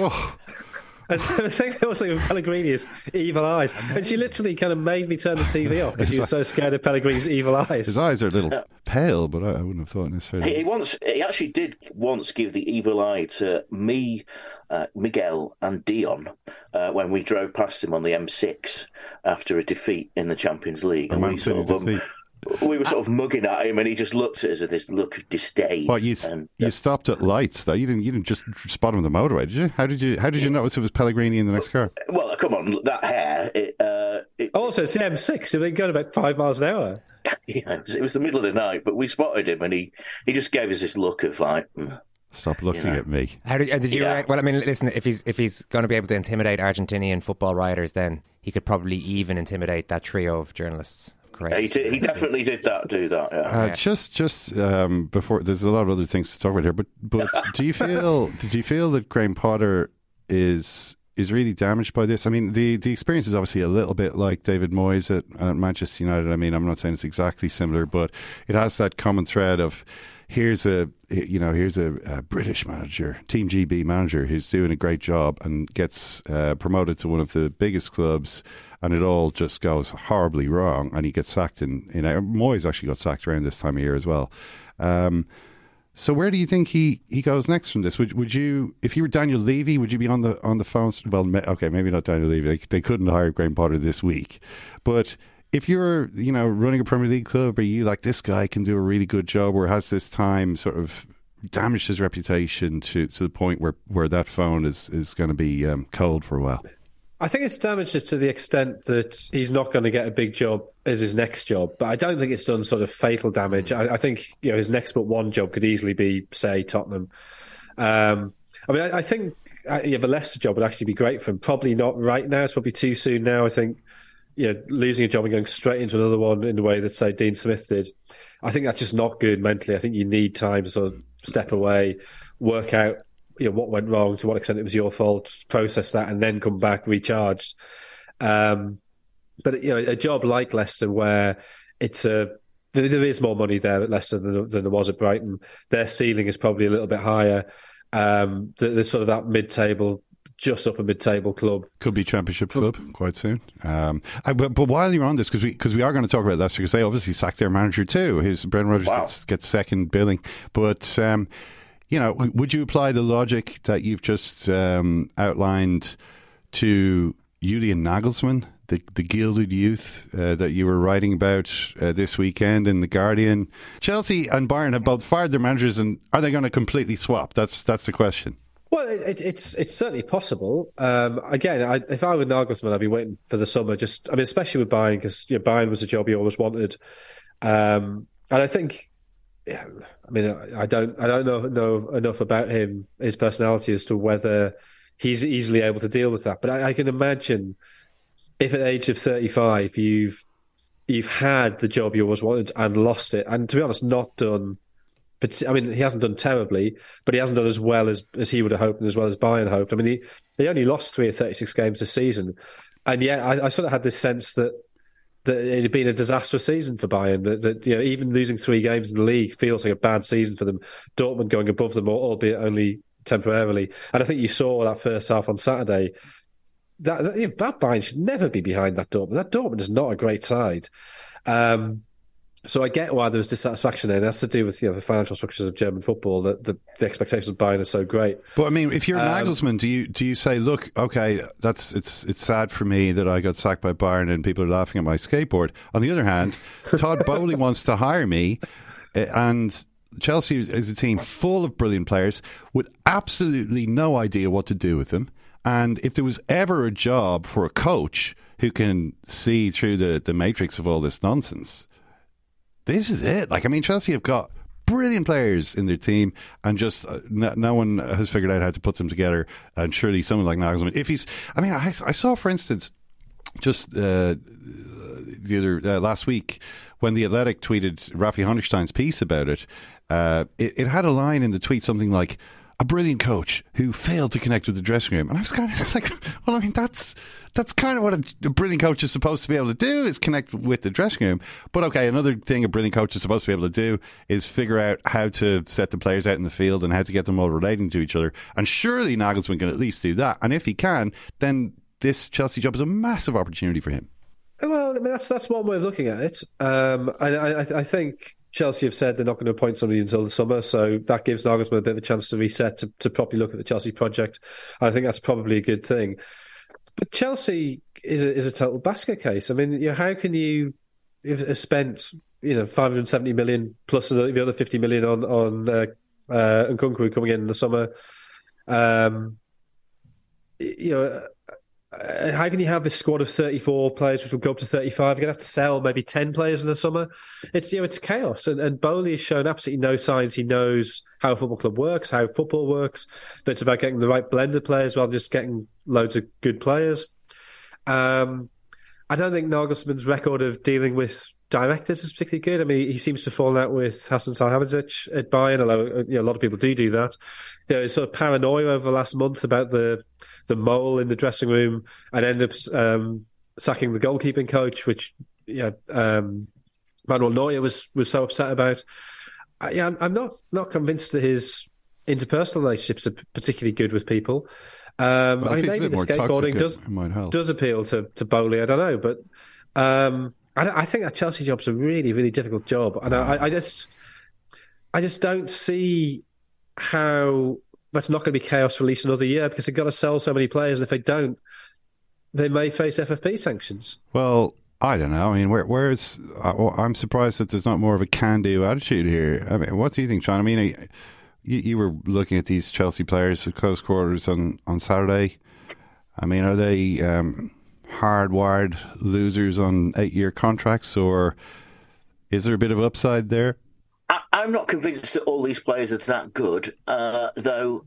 And so the thing I was thinking of Pellegrini is evil eyes. And she literally kind of made me turn the TV off because she was so scared of Pellegrini's evil eyes. His eyes are a little pale, but I wouldn't have thought necessarily. He actually did once give the evil eye to me, Miguel and Dion when we drove past him on the M6 after a defeat in the Champions League. And we were sort of mugging at him, and he just looked at us with this look of disdain. But you stopped at lights, though. You didn't just spot him on the motorway, did you? How did you notice it was Pellegrini in the next car? Well, come on, that hair. Also, it's the M6. They going about 5 miles an hour. Yeah, it was the middle of the night, but we spotted him, and he just gave us this look of like. Stop looking at me. How did you? Well, I mean, listen. If he's going to be able to intimidate Argentinian football rioters, then he could probably even intimidate that trio of journalists. He definitely did do that. Yeah. Just before, there's a lot of other things to talk about here. But did you feel that Graham Potter is really damaged by this? I mean, the experience is obviously a little bit like David Moyes at Manchester United. I mean, I'm not saying it's exactly similar, but it has that common thread of here's a British manager, Team GB manager, who's doing a great job and gets promoted to one of the biggest clubs. And it all just goes horribly wrong, and he gets sacked. Moyes actually got sacked around this time of year as well. So where do you think he goes next from this? Would you, if you were Daniel Levy, would you be on the phone? Well, okay, maybe not Daniel Levy. They couldn't hire Graham Potter this week, but if you're running a Premier League club, are you like, this guy can do a really good job, or has this time sort of damaged his reputation to the point where that phone is going to be cold for a while? I think it's damaged it to the extent that he's not going to get a big job as his next job, but I don't think it's done sort of fatal damage. I think his next but one job could easily be, say, Tottenham. I think the Leicester job would actually be great for him. Probably not right now. It's probably too soon now. I think losing a job and going straight into another one in the way that, say, Dean Smith did, I think that's just not good mentally. I think you need time to sort of step away, work out what went wrong, to what extent it was your fault, process that, and then come back recharged. But a job like Leicester, where there is more money there at Leicester than there was at Brighton. Their ceiling is probably a little bit higher. The sort of that mid-table, just upper mid-table club could be Championship club quite soon. But while you're on this, because we are going to talk about Leicester, because they obviously sacked their manager too. Brendan Rodgers gets second billing, but. Would you apply the logic that you've just outlined to Julian Nagelsmann, the gilded youth that you were writing about this weekend in The Guardian? Chelsea and Bayern have both fired their managers, and are they going to completely swap? That's the question. Well, it's certainly possible. Again, if I were Nagelsmann, I'd be waiting for the summer. Especially with Bayern, because Bayern was a job he always wanted, and I think. Yeah, I mean, I don't know enough about him, his personality, as to whether he's easily able to deal with that. But I can imagine if at the age of 35 you've had the job you always wanted and lost it, and to be honest, not done. But I mean, he hasn't done terribly, but he hasn't done as well as he would have hoped and as well as Bayern hoped. I mean, he only lost 3 of 36 games this season, and yet I sort of had this sense that it had been a disastrous season for Bayern. That even losing 3 games in the league feels like a bad season for them. Dortmund going above them, albeit only temporarily. And I think you saw that first half on Saturday. That Bayern should never be behind that Dortmund. That Dortmund is not a great side. So I get why there was dissatisfaction there. It has to do with the financial structures of German football. That the expectations of Bayern are so great. But I mean, if you're Nagelsmann, do you say, look, okay, it's sad for me that I got sacked by Bayern and people are laughing at my skateboard. On the other hand, Todd Boehly wants to hire me, and Chelsea is a team full of brilliant players with absolutely no idea what to do with them. And if there was ever a job for a coach who can see through the matrix of all this nonsense, this is it. Like, I mean, Chelsea have got brilliant players in their team, and just no one has figured out how to put them together. And surely someone like Nagelsmann, if he's, I mean, I saw, for instance, just the other last week when The Athletic tweeted Rafi Honigstein's piece about it, it had a line in the tweet something like, a brilliant coach who failed to connect with the dressing room. And I was kind of like, well, I mean, that's kind of what a brilliant coach is supposed to be able to do, is connect with the dressing room. But okay, another thing a brilliant coach is supposed to be able to do is figure out how to set the players out in the field and how to get them all relating to each other. And surely Nagelsmann can at least do that. And if he can, then this Chelsea job is a massive opportunity for him. Well, I mean, that's one way of looking at it. I think Chelsea have said they're not going to appoint somebody until the summer, so that gives Nagelsmann a bit of a chance to reset, to properly look at the Chelsea project. I think that's probably a good thing. But Chelsea is a total basket case. I mean, how can you have spent 570 million plus the other 50 million on Nkunku coming in the summer? How can you have this squad of 34 players, which will go up to 35? You're going to have to sell maybe 10 players in the summer. It's chaos. And Boehly has shown absolutely no signs he knows how a football club works, how football works. But it's about getting the right blend of players rather than just getting loads of good players. I don't think Nagelsmann's record of dealing with directors is particularly good. I mean, he seems to have fallen out with Hasan Salihamidzic at Bayern, although a lot of people do that. There's sort of paranoia over the last month about the mole in the dressing room, and end up sacking the goalkeeping coach, which Manuel Neuer was so upset about. I'm not convinced that his interpersonal relationships are particularly good with people. I mean, maybe the skateboarding does appeal to Boehly. I don't know, but I think that Chelsea job's a really, really difficult job, and I just don't see how that's not going to be chaos for at least another year, because they've got to sell so many players, and if they don't, they may face FFP sanctions. Well, I don't know. I mean, where's I'm surprised that there's not more of a can-do attitude here. I mean, what do you think, Sean? I mean, you were looking at these Chelsea players at close quarters on Saturday. I mean, are they hardwired losers on 8-year contracts, or is there a bit of upside there? I'm not convinced that all these players are that good, though.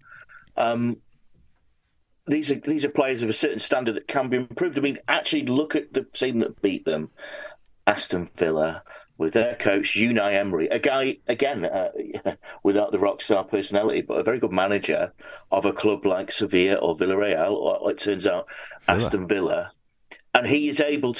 These are players of a certain standard that can be improved. I mean, actually, look at the team that beat them, Aston Villa, with their coach Unai Emery, a guy again without the rock star personality, but a very good manager of a club like Sevilla or Villarreal, or it turns out Aston Villa, and he is able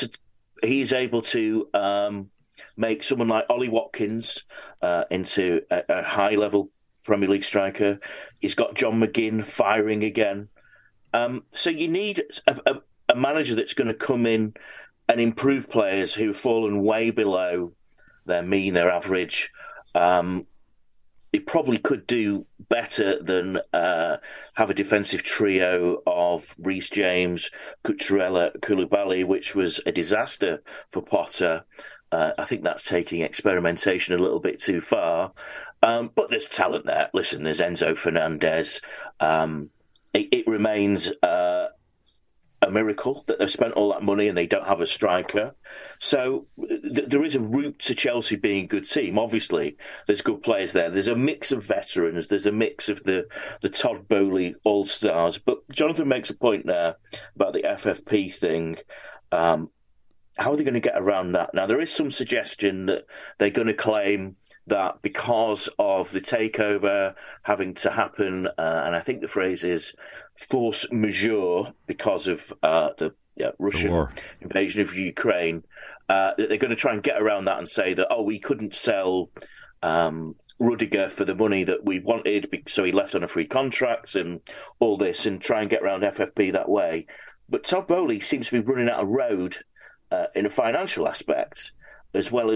to make someone like Ollie Watkins into a high-level Premier League striker. He's got John McGinn firing again. So you need a manager that's going to come in and improve players who've fallen way below their mean, their average. He probably could do better than have a defensive trio of Reece James, Cucurella, Koulibaly, which was a disaster for Potter. I think that's taking experimentation a little bit too far. But there's talent there. Listen, there's Enzo Fernandez. It remains a miracle that they've spent all that money and they don't have a striker. So there is a route to Chelsea being a good team. Obviously, there's good players there. There's a mix of veterans. There's a mix of the Todd Boehly All-Stars. But Jonathan makes a point there about the FFP thing. How are they going to get around that? Now, there is some suggestion that they're going to claim that because of the takeover having to happen, and I think the phrase is force majeure because of the Russian invasion of Ukraine, that they're going to try and get around that and say that, we couldn't sell Rudiger for the money that we wanted, so he left on a free contract and all this, and try and get around FFP that way. But Todd Boehly seems to be running out of road in a financial aspect, as well as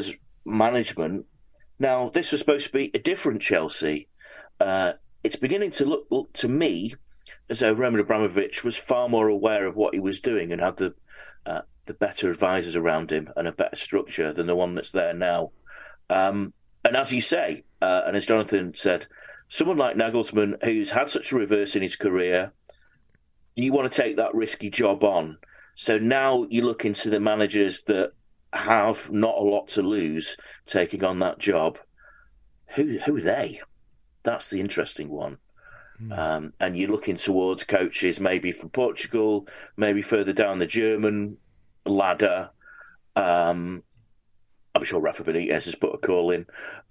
management. Now, this was supposed to be a different Chelsea. It's beginning to look to me as though Roman Abramovich was far more aware of what he was doing and had the better advisors around him and a better structure than the one that's there now. And as you say, and as Jonathan said, someone like Nagelsmann, who's had such a reverse in his career, you want to take that risky job on. So now you look into the managers that have not a lot to lose taking on that job. Who are they? That's the interesting one. And you're looking towards coaches maybe from Portugal, maybe further down the German ladder. I'm sure Rafa Benitez has put a call in.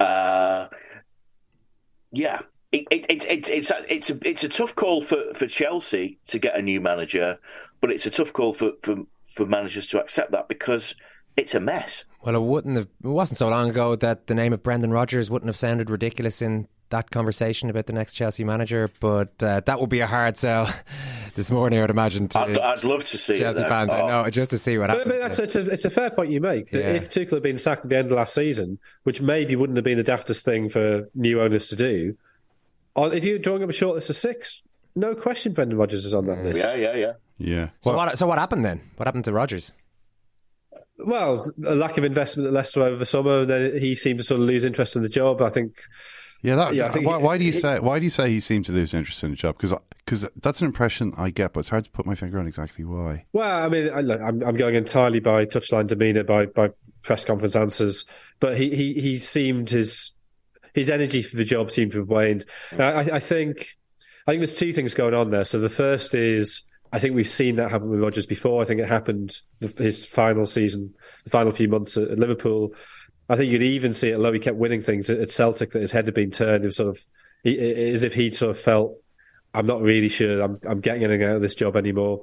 It's a tough call for Chelsea to get a new manager, but it's a tough call for managers to accept that because it's a mess. Well, it wasn't so long ago that the name of Brendan Rodgers wouldn't have sounded ridiculous in that conversation about the next Chelsea manager, but that would be a hard sell this morning, I would imagine. I'd love to see Chelsea it, fans. I know, just to see what happens. But it's a fair point you make. That if Tuchel had been sacked at the end of last season, which maybe wouldn't have been the daftest thing for new owners to do, if you're drawing up a short list of 6, no question Brendan Rodgers is on that list. Yeah. So what happened then? What happened to Rodgers? Well, a lack of investment at Leicester over the summer, and then he seemed to sort of lose interest in the job. I think. Why do you say he seemed to lose interest in the job? Because that's an impression I get, but it's hard to put my finger on exactly why. Well, I mean, I'm going entirely by touchline demeanour, by press conference answers, but he seemed his energy for the job seemed to have waned. I think there's 2 things going on there. So the first is, I think we've seen that happen with Rodgers before. I think it happened his final season, the final few months at Liverpool. I think you'd even see it, although he kept winning things at Celtic, that his head had been turned. It was sort of as if he'd sort of felt, I'm not really sure I'm getting anything out of this job anymore.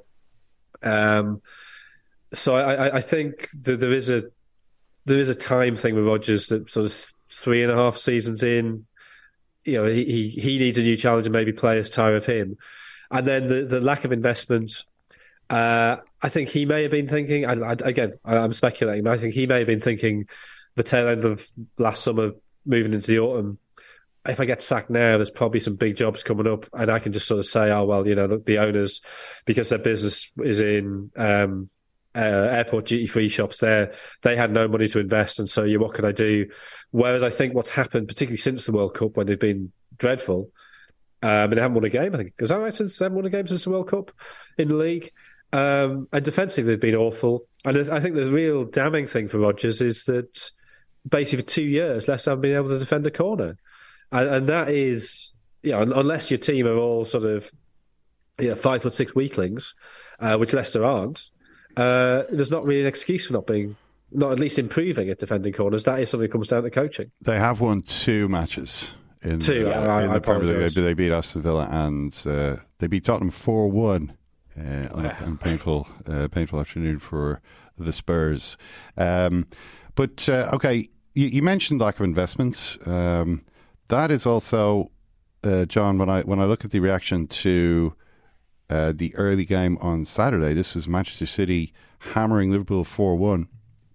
So I think that there is a time thing with Rodgers that sort of 3.5 seasons in, he needs a new challenge and maybe players tire of him. And then the lack of investment, I think he may have been thinking, I'm speculating, but I think he may have been thinking the tail end of last summer, moving into the autumn, if I get sacked now, there's probably some big jobs coming up, and I can just sort of say, look, the owners, because their business is in airport duty-free shops there, they had no money to invest, and so what can I do? Whereas I think what's happened, particularly since the World Cup, when they've been dreadful, and they haven't won a game, I think. Is that right? Since they haven't won a game since the World Cup in the league? And defensively, they've been awful. And I think the real damning thing for Rodgers is that basically for 2 years, Leicester haven't been able to defend a corner. And that is, unless your team are all sort of 5'6" weaklings, which Leicester aren't, there's not really an excuse for not at least improving at defending corners. That is something that comes down to coaching. They have won 2 matches. In the Premier League. They beat Aston Villa and they beat Tottenham 4-1 on a painful afternoon for the Spurs. But you mentioned lack of investment. That is also, John, when I look at the reaction to the early game on Saturday, this was Manchester City hammering Liverpool 4-1.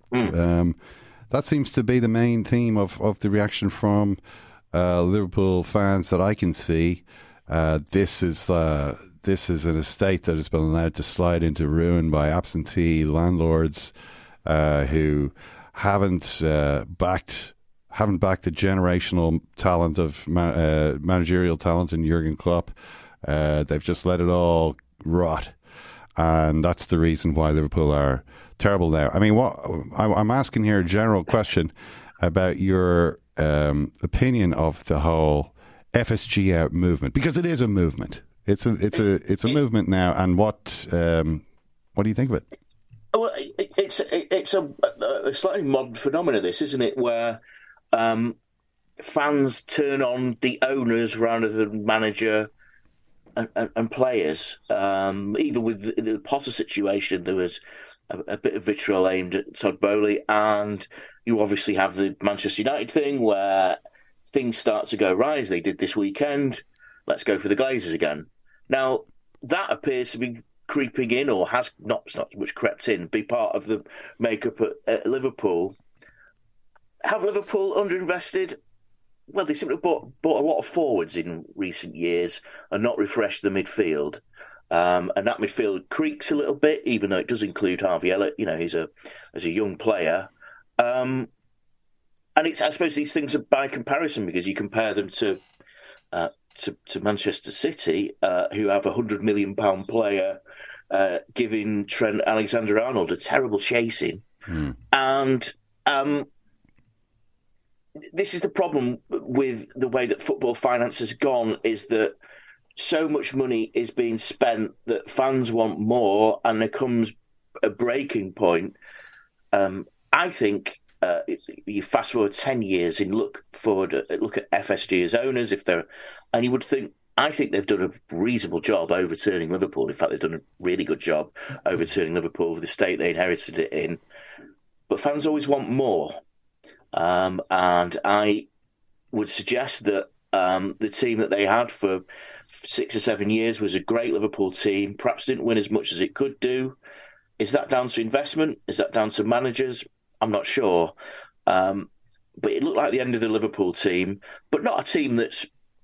That seems to be the main theme of the reaction from Liverpool fans that I can see. This is an estate that has been allowed to slide into ruin by absentee landlords who haven't backed the generational talent of managerial talent in Jurgen Klopp. They've just let it all rot, and that's the reason why Liverpool are terrible now. I mean, I'm asking here a general question about your opinion of the whole FSG out movement, because it is a movement. It's a movement now. And what do you think of it? Well, it's a slightly modern phenomenon, this, isn't it? Where fans turn on the owners rather than manager and players. Even with the Potter situation, there was a bit of vitriol aimed at Todd Boehly, and you obviously have the Manchester United thing where things start to go right, as they did this weekend. Let's go for the Glazers again. Now, that appears to be creeping in, or has not so much crept in, be part of the makeup at Liverpool. Have Liverpool underinvested? Well, they seem to have bought a lot of forwards in recent years and not refreshed the midfield. And that midfield creaks a little bit, even though it does include Harvey Elliott. He's a young player. And I suppose these things are by comparison, because you compare them to Manchester City, who have a £100 million player giving Trent Alexander-Arnold a terrible chasing. And this is the problem with the way that football finance has gone, is that so much money is being spent that fans want more, and there comes a breaking point. I think you fast forward 10 years and look at FSG as owners, and you would think, I think they've done a reasonable job overturning Liverpool. In fact, they've done a really good job overturning Liverpool with the state they inherited it in. But fans always want more. And I would suggest that the team that they had for 6 or 7 years was a great Liverpool team, perhaps didn't win as much as it could do. Is that down to investment? Is that down to managers? I'm not sure. But it looked like the end of the Liverpool team, but not a team that's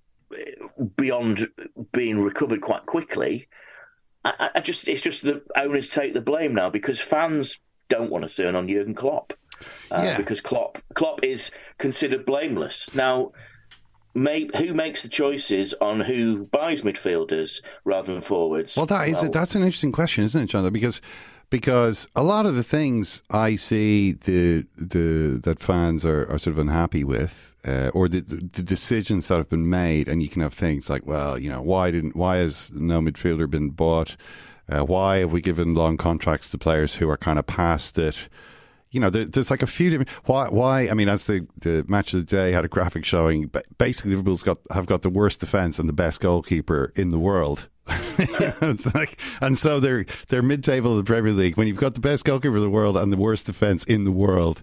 beyond being recovered quite quickly. It's just the owners take the blame now, because fans don't want to turn on Jurgen Klopp. Because Klopp is considered blameless. Now, who makes the choices on who buys midfielders rather than forwards? Well, that's an interesting question, isn't it, John? Because a lot of the things I see that fans are sort of unhappy with, or the decisions that have been made, and you can have things like, well, why has no midfielder been bought? Why have we given long contracts to players who are kind of past it? There's like a few different. Why? I mean, as the match of the day had a graphic showing, basically Liverpool's have got the worst defence and the best goalkeeper in the world. And so they're mid-table of the Premier League. When you've got the best goalkeeper in the world and the worst defence in the world,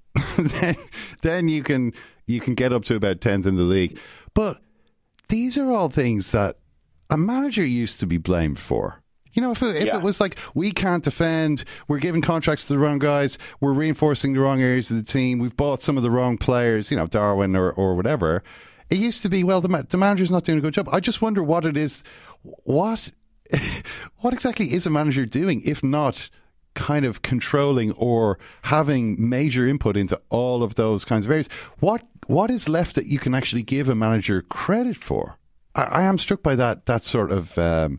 then you can get up to about 10th in the league. But these are all things that a manager used to be blamed for. If it was like, we can't defend, we're giving contracts to the wrong guys, we're reinforcing the wrong areas of the team, we've bought some of the wrong players, Darwin or whatever. It used to be, well, the manager's not doing a good job. I just wonder what it is. What exactly is a manager doing, if not kind of controlling or having major input into all of those kinds of areas? What is left that you can actually give a manager credit for? I am struck by that sort of...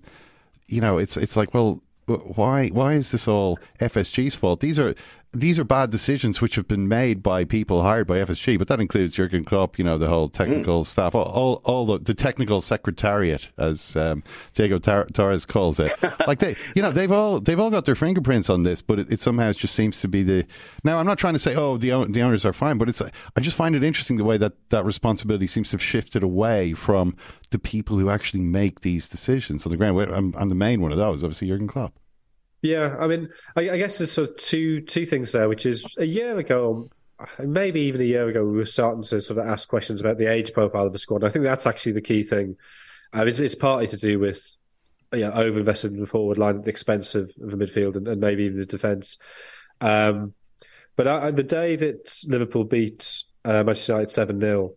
it's like, well, why is this all FSG's fault? These are bad decisions which have been made by people hired by FSG, but that includes Jurgen Klopp, the whole technical staff, all the technical secretariat, as Diego Torres calls it. Like they've all got their fingerprints on this, but it somehow just seems to be the. Now, I'm not trying to say, the owners are fine, but I just find it interesting the way that responsibility seems to have shifted away from the people who actually make these decisions on the ground. And the main one of those, obviously, Jurgen Klopp. Yeah, I mean, I guess there's sort of two things there, which is a year ago, maybe even a year ago, we were starting to sort of ask questions about the age profile of the squad. I think that's actually the key thing. It's partly to do with over-invested in the forward line at the expense of the midfield and maybe even the defence. But the day that Liverpool beat Manchester United 7-0,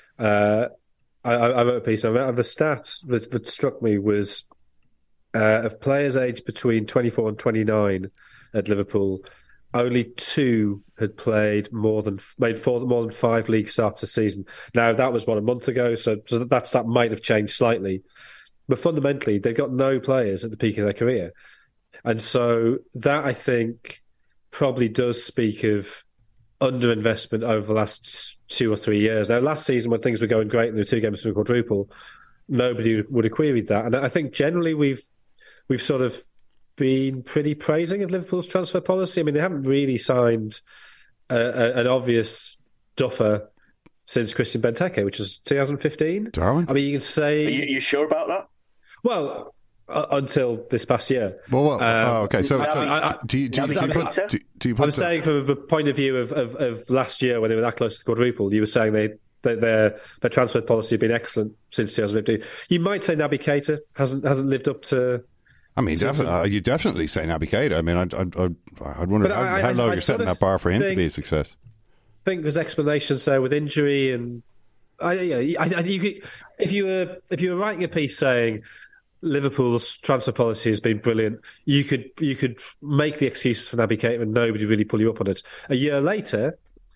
I wrote a piece. The stat that struck me was... of players aged between 24 and 29 at Liverpool, only 2 had made more than 5 league starts a season. Now, that was a month ago, so that might have changed slightly. But fundamentally, they've got no players at the peak of their career. And so that, I think, probably does speak of underinvestment over the last 2 or 3 years. Now, last season, when things were going great and there were 2 games to a quadruple, nobody would have queried that. And I think generally we've sort of been pretty praising of Liverpool's transfer policy. I mean, they haven't really signed an obvious duffer since Christian Benteke, which was 2015. Darwin? I mean, you can say... Are you sure about that? Well, until this past year. Well, okay. So do you put... I'm saying from the point of view of last year when they were that close to the quadruple, you were saying their transfer policy had been excellent since 2015. You might say Naby Keita hasn't lived up to... I mean, you definitely say Naby Keita. I mean, I'd wonder how low you're setting that bar for him to be a success. think there's explanations there with injury, and you could, if you were writing a piece saying Liverpool's transfer policy has been brilliant, you could make the excuses for Naby Keita and nobody really pull you up on it. A year later,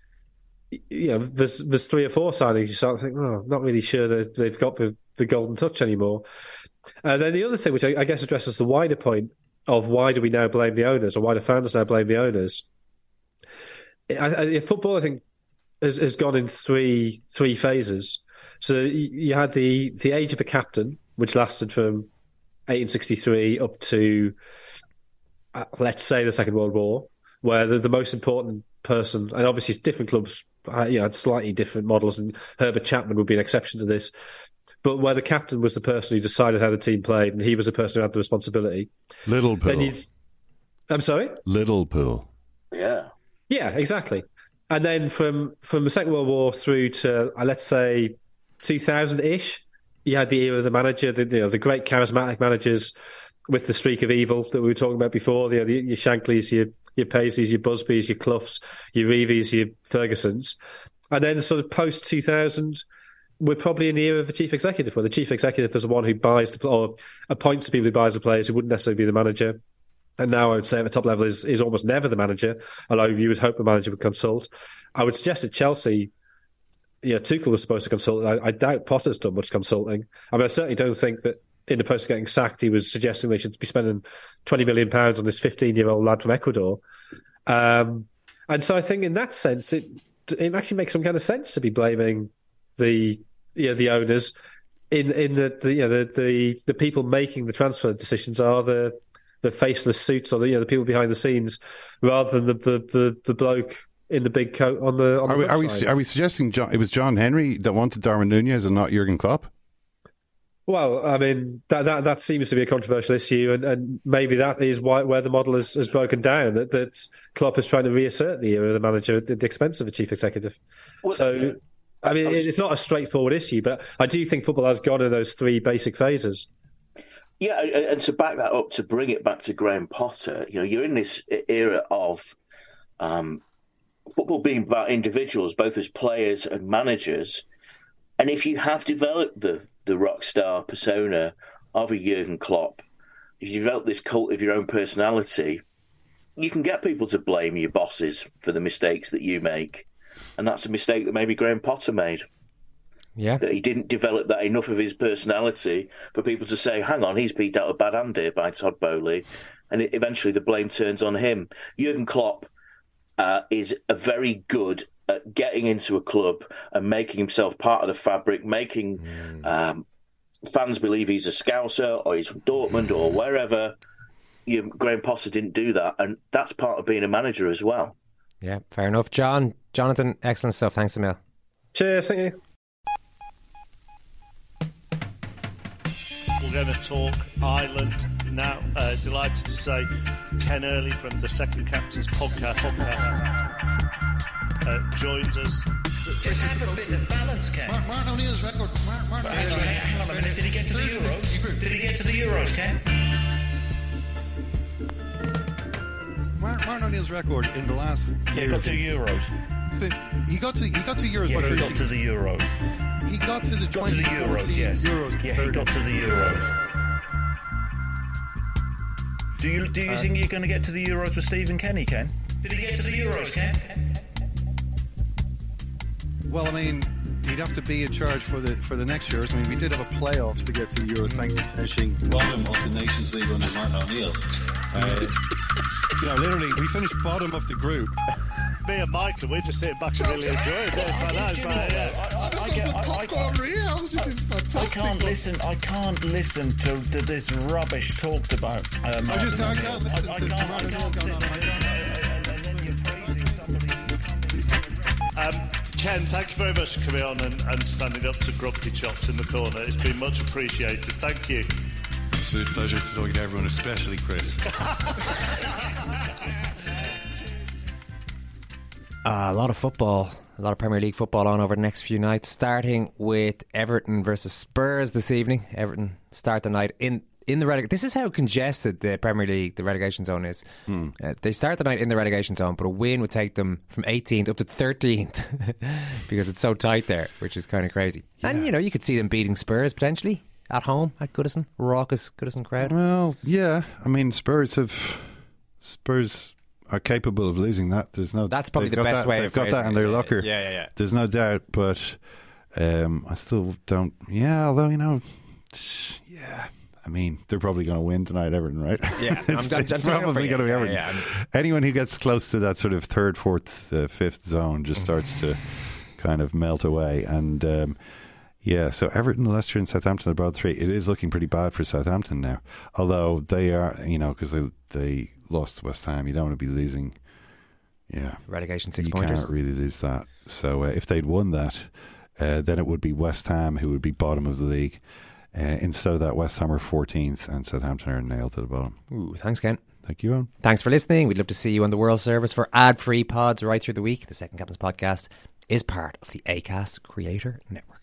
there's 3 or 4 signings. You start to think, I'm not really sure that they've got the golden touch anymore. And then the other thing, which I guess addresses the wider point of why do we now blame the owners, or why do fans now blame the owners? Football, I think, has gone in three phases. So you had the age of a captain, which lasted from 1863 up to, let's say, the Second World War, where the most important person, and obviously different clubs had slightly different models, and Herbert Chapman would be an exception to this, but where the captain was the person who decided how the team played, and he was the person who had the responsibility. Liverpool. I'm sorry? Liverpool. Yeah. Yeah, exactly. And then from the Second World War through to, let's say, 2000-ish, you had the era of the manager, the great charismatic managers with the streak of evil that we were talking about before, your Shankleys, your Paisleys, your Busbys, your Cloughs, your Reeves, your Fergusons. And then sort of post-2000, we're probably in the era of the chief executive, where the chief executive is the one who buys or appoints the people who buys the players, who wouldn't necessarily be the manager. And now I would say at the top level is almost never the manager, although you would hope the manager would consult. I would suggest at Chelsea, Tuchel was supposed to consult. I doubt Potter's done much consulting. I mean, I certainly don't think that in the process of getting sacked, he was suggesting they should be spending £20 million on this 15-year-old lad from Ecuador. And so I think in that sense, it actually makes some kind of sense to be blaming the owners in the people making the transfer decisions are the faceless suits, or the people behind the scenes, rather than the bloke in the big coat on the. Are we suggesting it was John Henry that wanted Darwin Núñez and not Jurgen Klopp? Well, I mean that seems to be a controversial issue, and maybe that is where the model has broken down. That Klopp is trying to reassert the era of the manager at the expense of the chief executive. Well, so, I mean, it's not a straightforward issue, but I do think football has gone in those 3 basic phases. Yeah, and to back that up, to bring it back to Graham Potter, you're in this era of football being about individuals, both as players and managers. And if you have developed the rock star persona of a Jurgen Klopp, if you develop this cult of your own personality, you can get people to blame your bosses for the mistakes that you make. And that's a mistake that maybe Graham Potter made. Yeah. That he didn't develop that enough of his personality for people to say, hang on, he's peeked out a bad hand here by Todd Boehly. And eventually the blame turns on him. Jurgen Klopp is a very good at getting into a club and making himself part of the fabric, making fans believe he's a Scouser or he's from Dortmund or wherever. Graham Potter didn't do that. And that's part of being a manager as well. Yeah, fair enough. Jonathan, excellent stuff. Thanks, Emil. Cheers, thank you. We're going to talk Ireland now. Delighted to say Ken Early from the Second Captains podcast joins us. Just have a bit of balance, Ken. Martin O'Neill's record. Hang on a minute. Did he get to the Euros? Did he get to the Euros, Ken? Martin O'Neill's record in the last. Yeah, got to the Euros. He got to Euros. Yeah, he got to the Euros. He got to the 2014 got to the Euros, yes. Euros. Yeah, he got to the Euros. Do you think you're going to get to the Euros with Stephen Kenny, Ken? Did he get to the Euros, Ken? Well, I mean, he'd have to be in charge for the next Euros. I mean, we did have a playoffs to get to the Euros thanks to finishing bottom of the Nations League under Martin O'Neill. Literally, we finished bottom of the group. Me and Michael, we're just sitting back and really enjoying this. I can't listen to this rubbish talked about. I can't listen to and then you're praising somebody. Ken, thank you very much for coming on and standing up to Grumpy Chops in the corner. It's been much appreciated. Thank you. Absolute pleasure to talk to everyone, especially Chris. A lot of football, a lot of Premier League football on over the next few nights, starting with Everton versus Spurs this evening. Everton start the night in in the this is how congested the Premier League, the relegation zone is. They start the night in the relegation zone, but a win would take them from 18th up to 13th because it's so tight there, which is kind of crazy. Yeah. And, you could see them beating Spurs potentially at home at Goodison, raucous Goodison crowd. Well, yeah. I mean, Spurs are capable of losing that. That's probably the best way. They've got that in their locker. Yeah. There's no doubt, but I still don't. Yeah, although yeah. I mean, they're probably going to win tonight, Everton, right? Yeah, it's probably going to be Everton. Yeah. Anyone who gets close to that sort of third, fourth, fifth zone just starts to kind of melt away. And so Everton, Leicester, and Southampton are about 3. It is looking pretty bad for Southampton now, although they are, because they lost to West Ham. You don't want to be losing. Yeah, relegation 6 pointers. You can't really lose that. So if they'd won that, then it would be West Ham who would be bottom of the league. Instead of that, West Ham are 14th and Southampton are nailed to the bottom. Ooh, thanks, Ken. Thank you, Owen. Thanks for listening. We'd love to see you on the World Service for ad-free pods right through the week. The Second Captains podcast is part of the Acast Creator Network.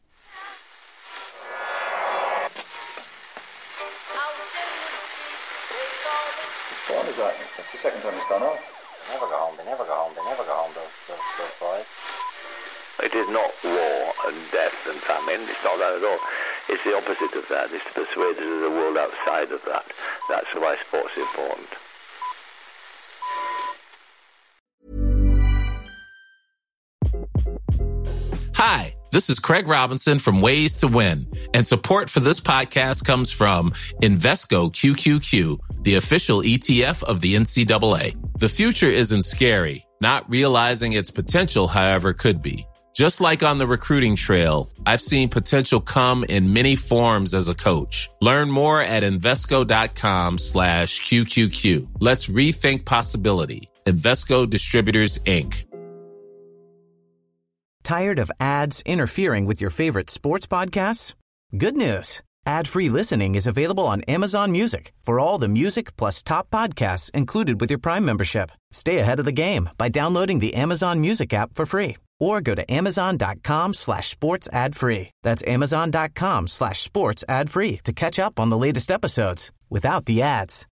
What fun is that? That's the second time it's gone off. They never go home, those boys. It is not war and death and famine. It's not that at all. It's the opposite of that. It's to persuade us of the world outside of that. That's why sport's important. Hi, this is Craig Robinson from Ways to Win, and support for this podcast comes from Invesco QQQ, the official ETF of the NCAA. The future isn't scary. Not realizing its potential, however, could be. Just like on the recruiting trail, I've seen potential come in many forms as a coach. Learn more at Invesco.com/QQQ. Let's rethink possibility. Invesco Distributors, Inc. Tired of ads interfering with your favorite sports podcasts? Good news. Ad-free listening is available on Amazon Music for all the music plus top podcasts included with your Prime membership. Stay ahead of the game by downloading the Amazon Music app for free. Or go to Amazon.com/sports ad free. That's Amazon.com/sports ad free to catch up on the latest episodes without the ads.